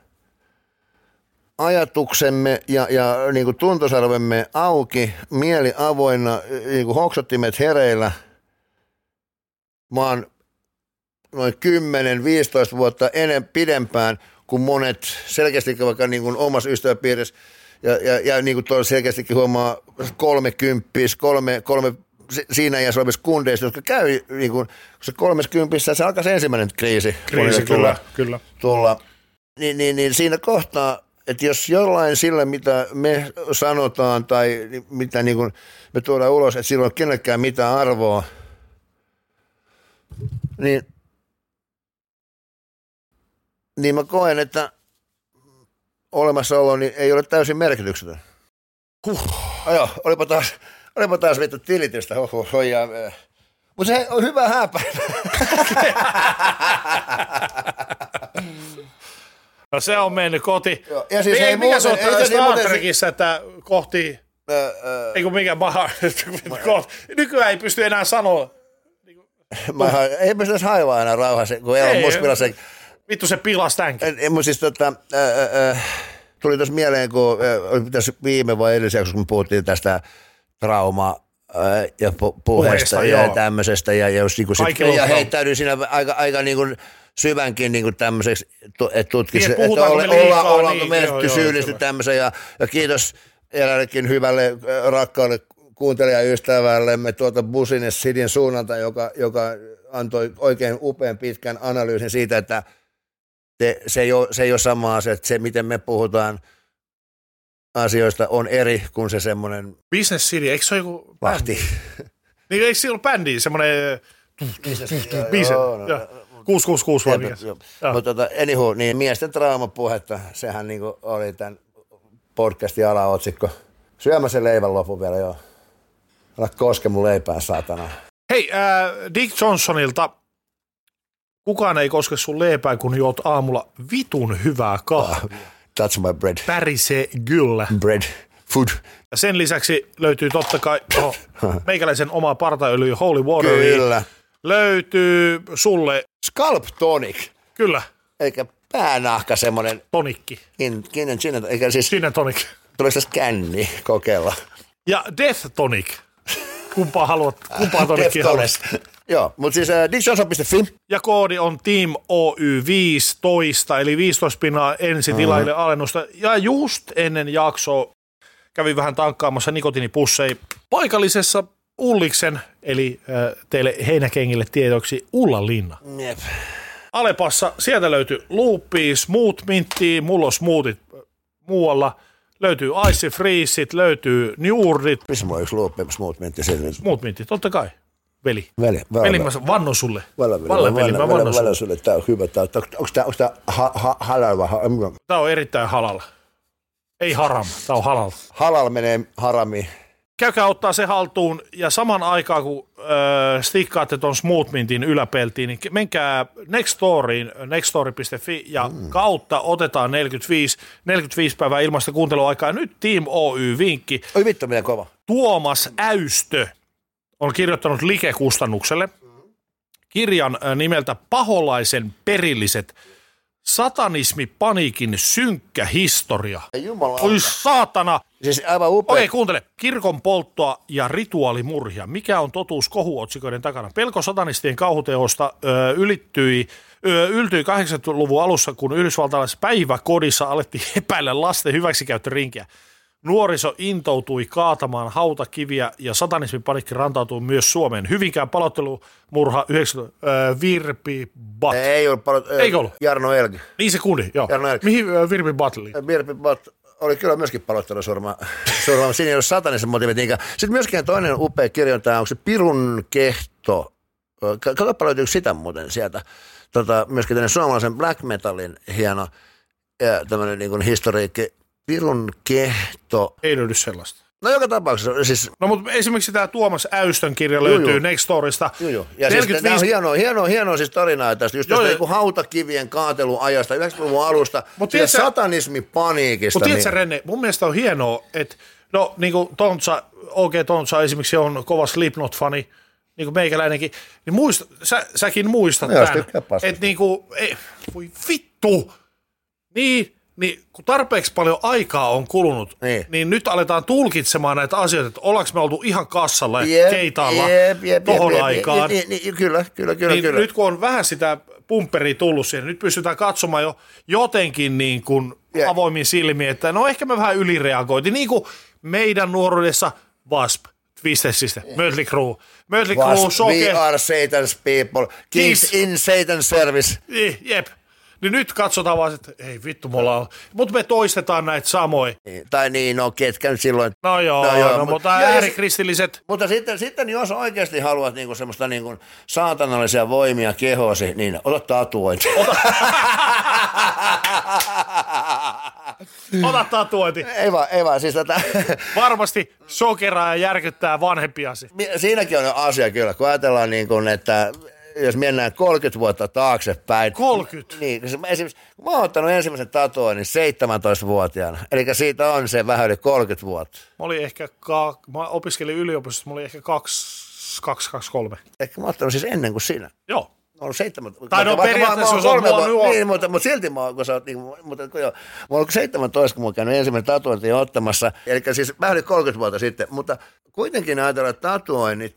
ajatuksemme ja, ja niin kuin tuntosarvemme auki, mieli avoinna, niin kuin hoksottimet hereillä. Mä oon noin kymmenen viisitoista vuotta ennen pidempään kuin monet selkeästi vaikka niin kuin omassa ystäväpiirissä ja, ja, ja niin kuin tuolla selkeästikin huomaa kolmekymppis, kolme, kolme siinä iässä olevissa kundeissa, jotka käy niin kuin, se kolmekymmentä, se alkaa se ensimmäinen kriisi. Kriisi, kyllä, kyllä. Tulla, niin, niin, niin siinä kohtaa, että jos jollain sillä, mitä me sanotaan tai mitä niin kuin me tuodaan ulos, että sillä on kenellekään mitään arvoa, niin, niin mä koen, että olemassaolo niin ei ole täysin merkityksetön. Huh. Joo, olipa taas, olipa taas vittu tilitystä. Mutta se on hyvä hääpäivä. No se on mennyt koti. Joo. Ja siis ei, ei mikä muuten, se on ei, Star Trekissa, että kohti, Ö, ö, ei kun mikä maha, nykyään ei pysty enää sanoa. Mä, ei pysty edes haivaa enää rauhassa, kun Elon Musk pilasi Vittu se pilas tämänkin. En, siis tota, ää, ää, tuli tuossa mieleen, kun oli tässä viime vai edellisessä jaksossa, kun puhuttiin tästä trauma ää, ja pu- puheesta ja joo. tämmöisestä. Ja, ja, niin sit, ja heittäydyin siinä aika, aika niin kuin syvänkin niin kuin tämmöiseksi, että tutkisi, niin, että olla, olla, ollaanko niin, me syyllisty tämmöisen. Ja, ja kiitos eräällekin hyvälle, rakkaalle kuuntelijaystävällemme tuolta Business Cityn suunnalta, joka, joka antoi oikein upean pitkän analyysin siitä, että te, se, ei ole, se ei ole sama asia, että se miten me puhutaan asioista on eri kuin se semmoinen Business City, eikö se ole joku vahti? Niin eikö se ollut bändi, semmoinen kuusi kuusi kuusi vai mikä? Mutta tota, anywho, niin miesten traumapuhetta, sehän niinku oli tämän podcastin alaotsikko. Syömä sen leivän lopun vielä, joo. Älä koske mun leipää, saatana. Hei, äh, Dick Johnsonilta, kukaan ei koske sun leipää, kun juot aamulla vitun hyvää kahvia. That's my bread. Pärisee kyllä. Bread, food. Ja sen lisäksi löytyy totta kai oh, meikäläisen oma partaöljy Holy Water. Kyllä. Löytyy sulle Scalp Tonic. Kyllä. Eikä päänahka semmonen. Tonikki. Gin, gin and gin, eikä siis. Gin and tonic. Tuliko tästä känni kokeilla? Ja Death Tonic. Kumpaa haluat? Kumpaa tonikkia haluat? Joo, mutta siis uh, dick johnson piste fi. Ja koodi on Team O Y viisitoista, eli viisitoista pinnaa ensi tilaille alennusta. Ja just ennen jaksoa kävin vähän tankkaamassa nikotiinipusseja paikallisessa Ulliksen, eli äh, teille heinäkengille tiedoksi Ullanlinna. Jep. Alepassa, sieltä löytyy loopia, smooth minttiä, mulla on smoothit muualla. Löytyy ice freezit, löytyy newurdit. Missä mulla on yksi loopia, smooth mintti? Smooth mintti, totta kai. Veli. Veli. Veli, mä vannon sulle. Valle, veli, mä vannon sulle. sulle. Tää on hyvä. Tää, onko tää, onko tää ha, ha, halal vai? Tää on erittäin halal. Ei haram, tää on halal. Halal menee haramiin. Käykää ottaa se haltuun ja saman aikaan kun äh, stikkaatte ton Smooth Mintin yläpeltiin, niin menkää Nextoryin, nextory piste fi ja mm. kautta otetaan neljäkymmentäviisi, neljäkymmentäviisi päivää ilmaista kuunteluaikaa. Nyt Team O Y-vinkki. Oi vittu, miten kova. Tuomas Äystö on kirjoittanut Like-kustannukselle kirjan nimeltä Paholaisen perilliset. Satanismipaniikin synkkä historia. Oi saatana. Siis aivan upea. Okei, kuuntele. Kirkon polttoa ja rituaalimurhia. Mikä on totuus kohuotsikoiden takana? Pelko satanistien kauhuteosta ö, ylittyi, ö, yltyi kahdeksankymmentäluvun alussa, kun yhdysvaltalaisessa päiväkodissa alettiin epäillä lasten hyväksikäyttörinkiä. Nuoriso intoutui kaatamaan hautakiviä ja satanismipaniikki rantautui myös Suomeen. Hyvinkään palottelumurha yhdeksänkymmentä äh, Virpi Bat. Ei ollut palot... Eikö ollut? Jarno Elki. Niin se kundi, joo. Jarno Elki. Mihin äh, Virpi Bat oli? Virpi Bat oli kyllä myöskin palottelusurma. Surma. Siinä ei ollut satanisen motiivit. Sitten myöskin toinen upea kirja on tämä, onko se Pirun kehto. Katsoppa löytyykö sitä muuten sieltä. Tota, myöskin tämmöinen suomalaisen black metalin hieno tämmöinen niin kuin historiikki. Pirun kehto. Ei löydy sellaista. No joka tapauksessa. Siis... No mutta esimerkiksi tämä Tuomas Äystön kirja löytyy Nextorista. Joo, joo. Ja neljäkymmentäviisi... siis tämä on hienoa, hienoa, hienoa siis tarinaa tästä, just tästä niin hautakivien kaateluajasta, yhdeksänkymmentäluvun alusta, ja satanismipaniikista. Mutta tiedätkö niin... Renne, mun mielestä on hienoa, että no niin kuin Tontsa, O G Tontsa esimerkiksi on kova Slipknot-fani, niin kuin meikäläinenkin, niin muista, sä, säkin muistat no, tämän, että niin kuin, ei, voi vittu, niin... Niin kun tarpeeksi paljon aikaa on kulunut, niin, niin nyt aletaan tulkitsemaan näitä asioita, että ollaanko me oltu ihan kassalla ja keitaalla jep, jep, tohon jep, aikaan. Jep, jep, jep, kyllä, kyllä, kyllä, niin kyllä. Nyt kun on vähän sitä pumperia tullut siihen, nyt pystytään katsomaan jo jotenkin niin kuin avoimin silmiin, että no ehkä me vähän ylireagoitiin. Niin kuin meidän nuoruudessa W A S P, Twisted Sister, Mötley Crüe. Mötley Crüe, Soke. We are Satan's people, kings in Satan's service. Jep. Niin nyt katsotaan vaan, että ei vittu, me ollaan, mutta me toistetaan näitä samoja. Niin, tai niin, no ketkä nyt silloin. No joo, no, joo no, mutta äärikristilliset. Mutta sitten, sitten jos oikeasti haluat niinku semmoista niinku saatanallisia voimia kehosi, niin ota tatuointi. Ota, ota tatuointi. Ei vaan, ei vaan, siis tätä. Varmasti sokeraa ja järkyttää vanhempiasi. Siinäkin on asia kyllä, kun ajatellaan niin kuin, että jos mennään kolmekymmentä vuotta taaksepäin. kolmekymmentä? Niin, esimerkiksi mä oon ottanut ensimmäisen tatuoinnin seitsemäntoistavuotiaana. Eli siitä on se vähän yli kolmekymmentä vuotta. Mä olin ehkä, ka- mä opiskelin yliopistossa, mä olin ehkä kaksi, kaksi, kaksi, kolme. Ehkä mä oon ottanut siis ennen kuin sinä. Joo. ollut seitsemän. Tai no periaatteessa jos on mua nuo. Niin, mutta, mutta silti mä oon, kun sä oot, niin, mutta kun joo, mä oon seitsemäntoista, kun mä oon käynyt ensimmäinen tatuointi ottamassa, eli siis vähän yli kolmekymmentä vuotta sitten, mutta kuitenkin ajatellaan, että tatuoinnit,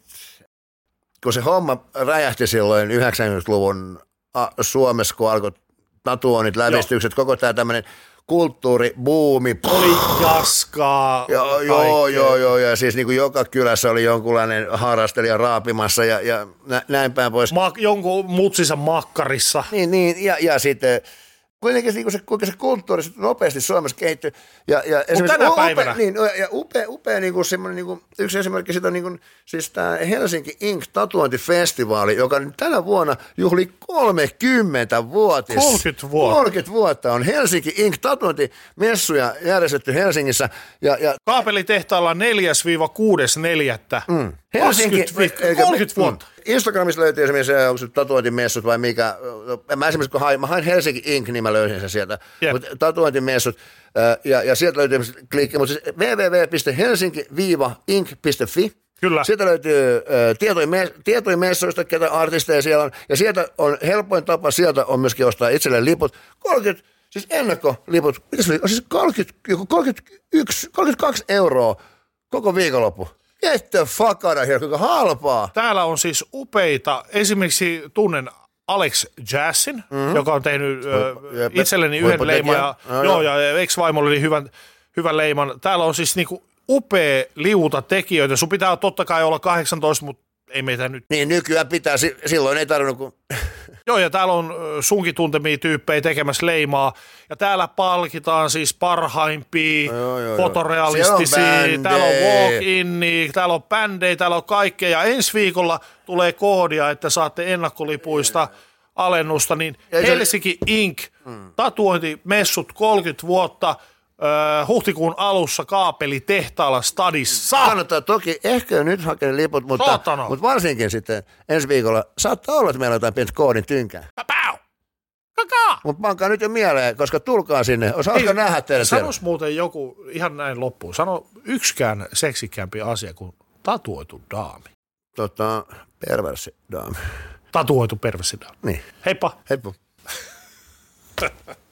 kun se homma räjähti silloin yhdeksänkymmentäluvun Suomessa, kun alkoi tatuoinnit, lävistykset, joo. Koko tämä tämmöinen kulttuuribuumi. Oli jaskaa. Joo, joo, joo, joo, ja siis niin kuin joka kylässä oli jonkunlainen harrastelija raapimassa ja, ja näin päin pois. Ma- jonkun mutsissa makkarissa. Niin, niin ja, ja sitten kuitenkin niin se, kuinka se kulttuuri nopeasti Suomessa kehittyy. Ja, ja esimerkiksi tänä upe, päivänä. Niin, ja upea, upea niin kuin semmoinen, niin kuin, yksi esimerkki siitä on niin kuin, siis tämä Helsinki Ink tatuointifestivaali, joka nyt tänä vuonna juhli kolmekymmentä vuotis. kolmekymmentä vuotta. kolmekymmentä vuotta on Helsinki Ink tatuointimessuja järjestetty Helsingissä. Ja, ja Kaapelitehtaalla neljäs kuudes neljättä. Mm. Helsinki, kaksikymmentä, kolmekymmentä vuotta. Instagramissa löytyy esimerkiksi, onko se tatuointimessut vai mikä, mä esimerkiksi kun hain, mä hain Helsinki Ink, niin mä löysin sen sieltä, yep. Mutta tatuointimessut, ja, ja sieltä löytyy klikki, mutta siis double-u double-u double-u piste helsinki ink piste fi. Kyllä. Sieltä löytyy äh, tietoja, me, tietoja messuista, ketä artisteja siellä on, ja sieltä on helpoin tapa, sieltä on myöskin ostaa itselleen liput, kolmekymmentä, siis ennakkoliput, mitä se oli, siis kolmekymmentä, kolmekymmentäyksi, kolmekymmentäkaksi euroa koko viikonloppu. Get the fuck out of here, kuinka halpaa. Täällä on siis upeita, esimerkiksi tunnen Alex Jazzin, mm-hmm. joka on tehnyt ö, itselleni yhden leiman, ja, no, joo, ja ex-vaimolleni hyvän, hyvän leiman. Täällä on siis niinku upea liuta tekijöitä. Sun pitää totta kai olla kahdeksantoista, mutta ei meitä nyt. Niin, nykyään pitää, silloin ei tarvinnut kun... Joo, ja täällä on sunkin tuntemia tyyppejä tekemässä leimaa, ja täällä palkitaan siis parhaimpia, joo, joo, fotorealistisia, on täällä on walk-innia, täällä on bändejä, täällä on kaikkea, ja ensi viikolla tulee koodia, että saatte ennakkolipuista alennusta, niin Helsinki Ink, mm. tatuointimessut kolmekymmentä vuotta, Öö, huhtikuun alussa Kaapelitehtaalla Stadissa. Kannattaa toki ehkä nyt hakea liput, mutta, mutta varsinkin sitten ensi viikolla saattaa olla, että meillä on jotain pientä koodin tynkää. Päpäu! Kakaa! Mutta pankaa nyt jo mieleen, koska tulkaa sinne. Olisi hauska nähdä teille. Sanois muuten joku ihan näin loppuun. Sano yksikään seksikämpi asia kuin tatuoitu daami. Tota, perversi daami. Tatuoitu perversi daami. Niin. Heippa! Heippa!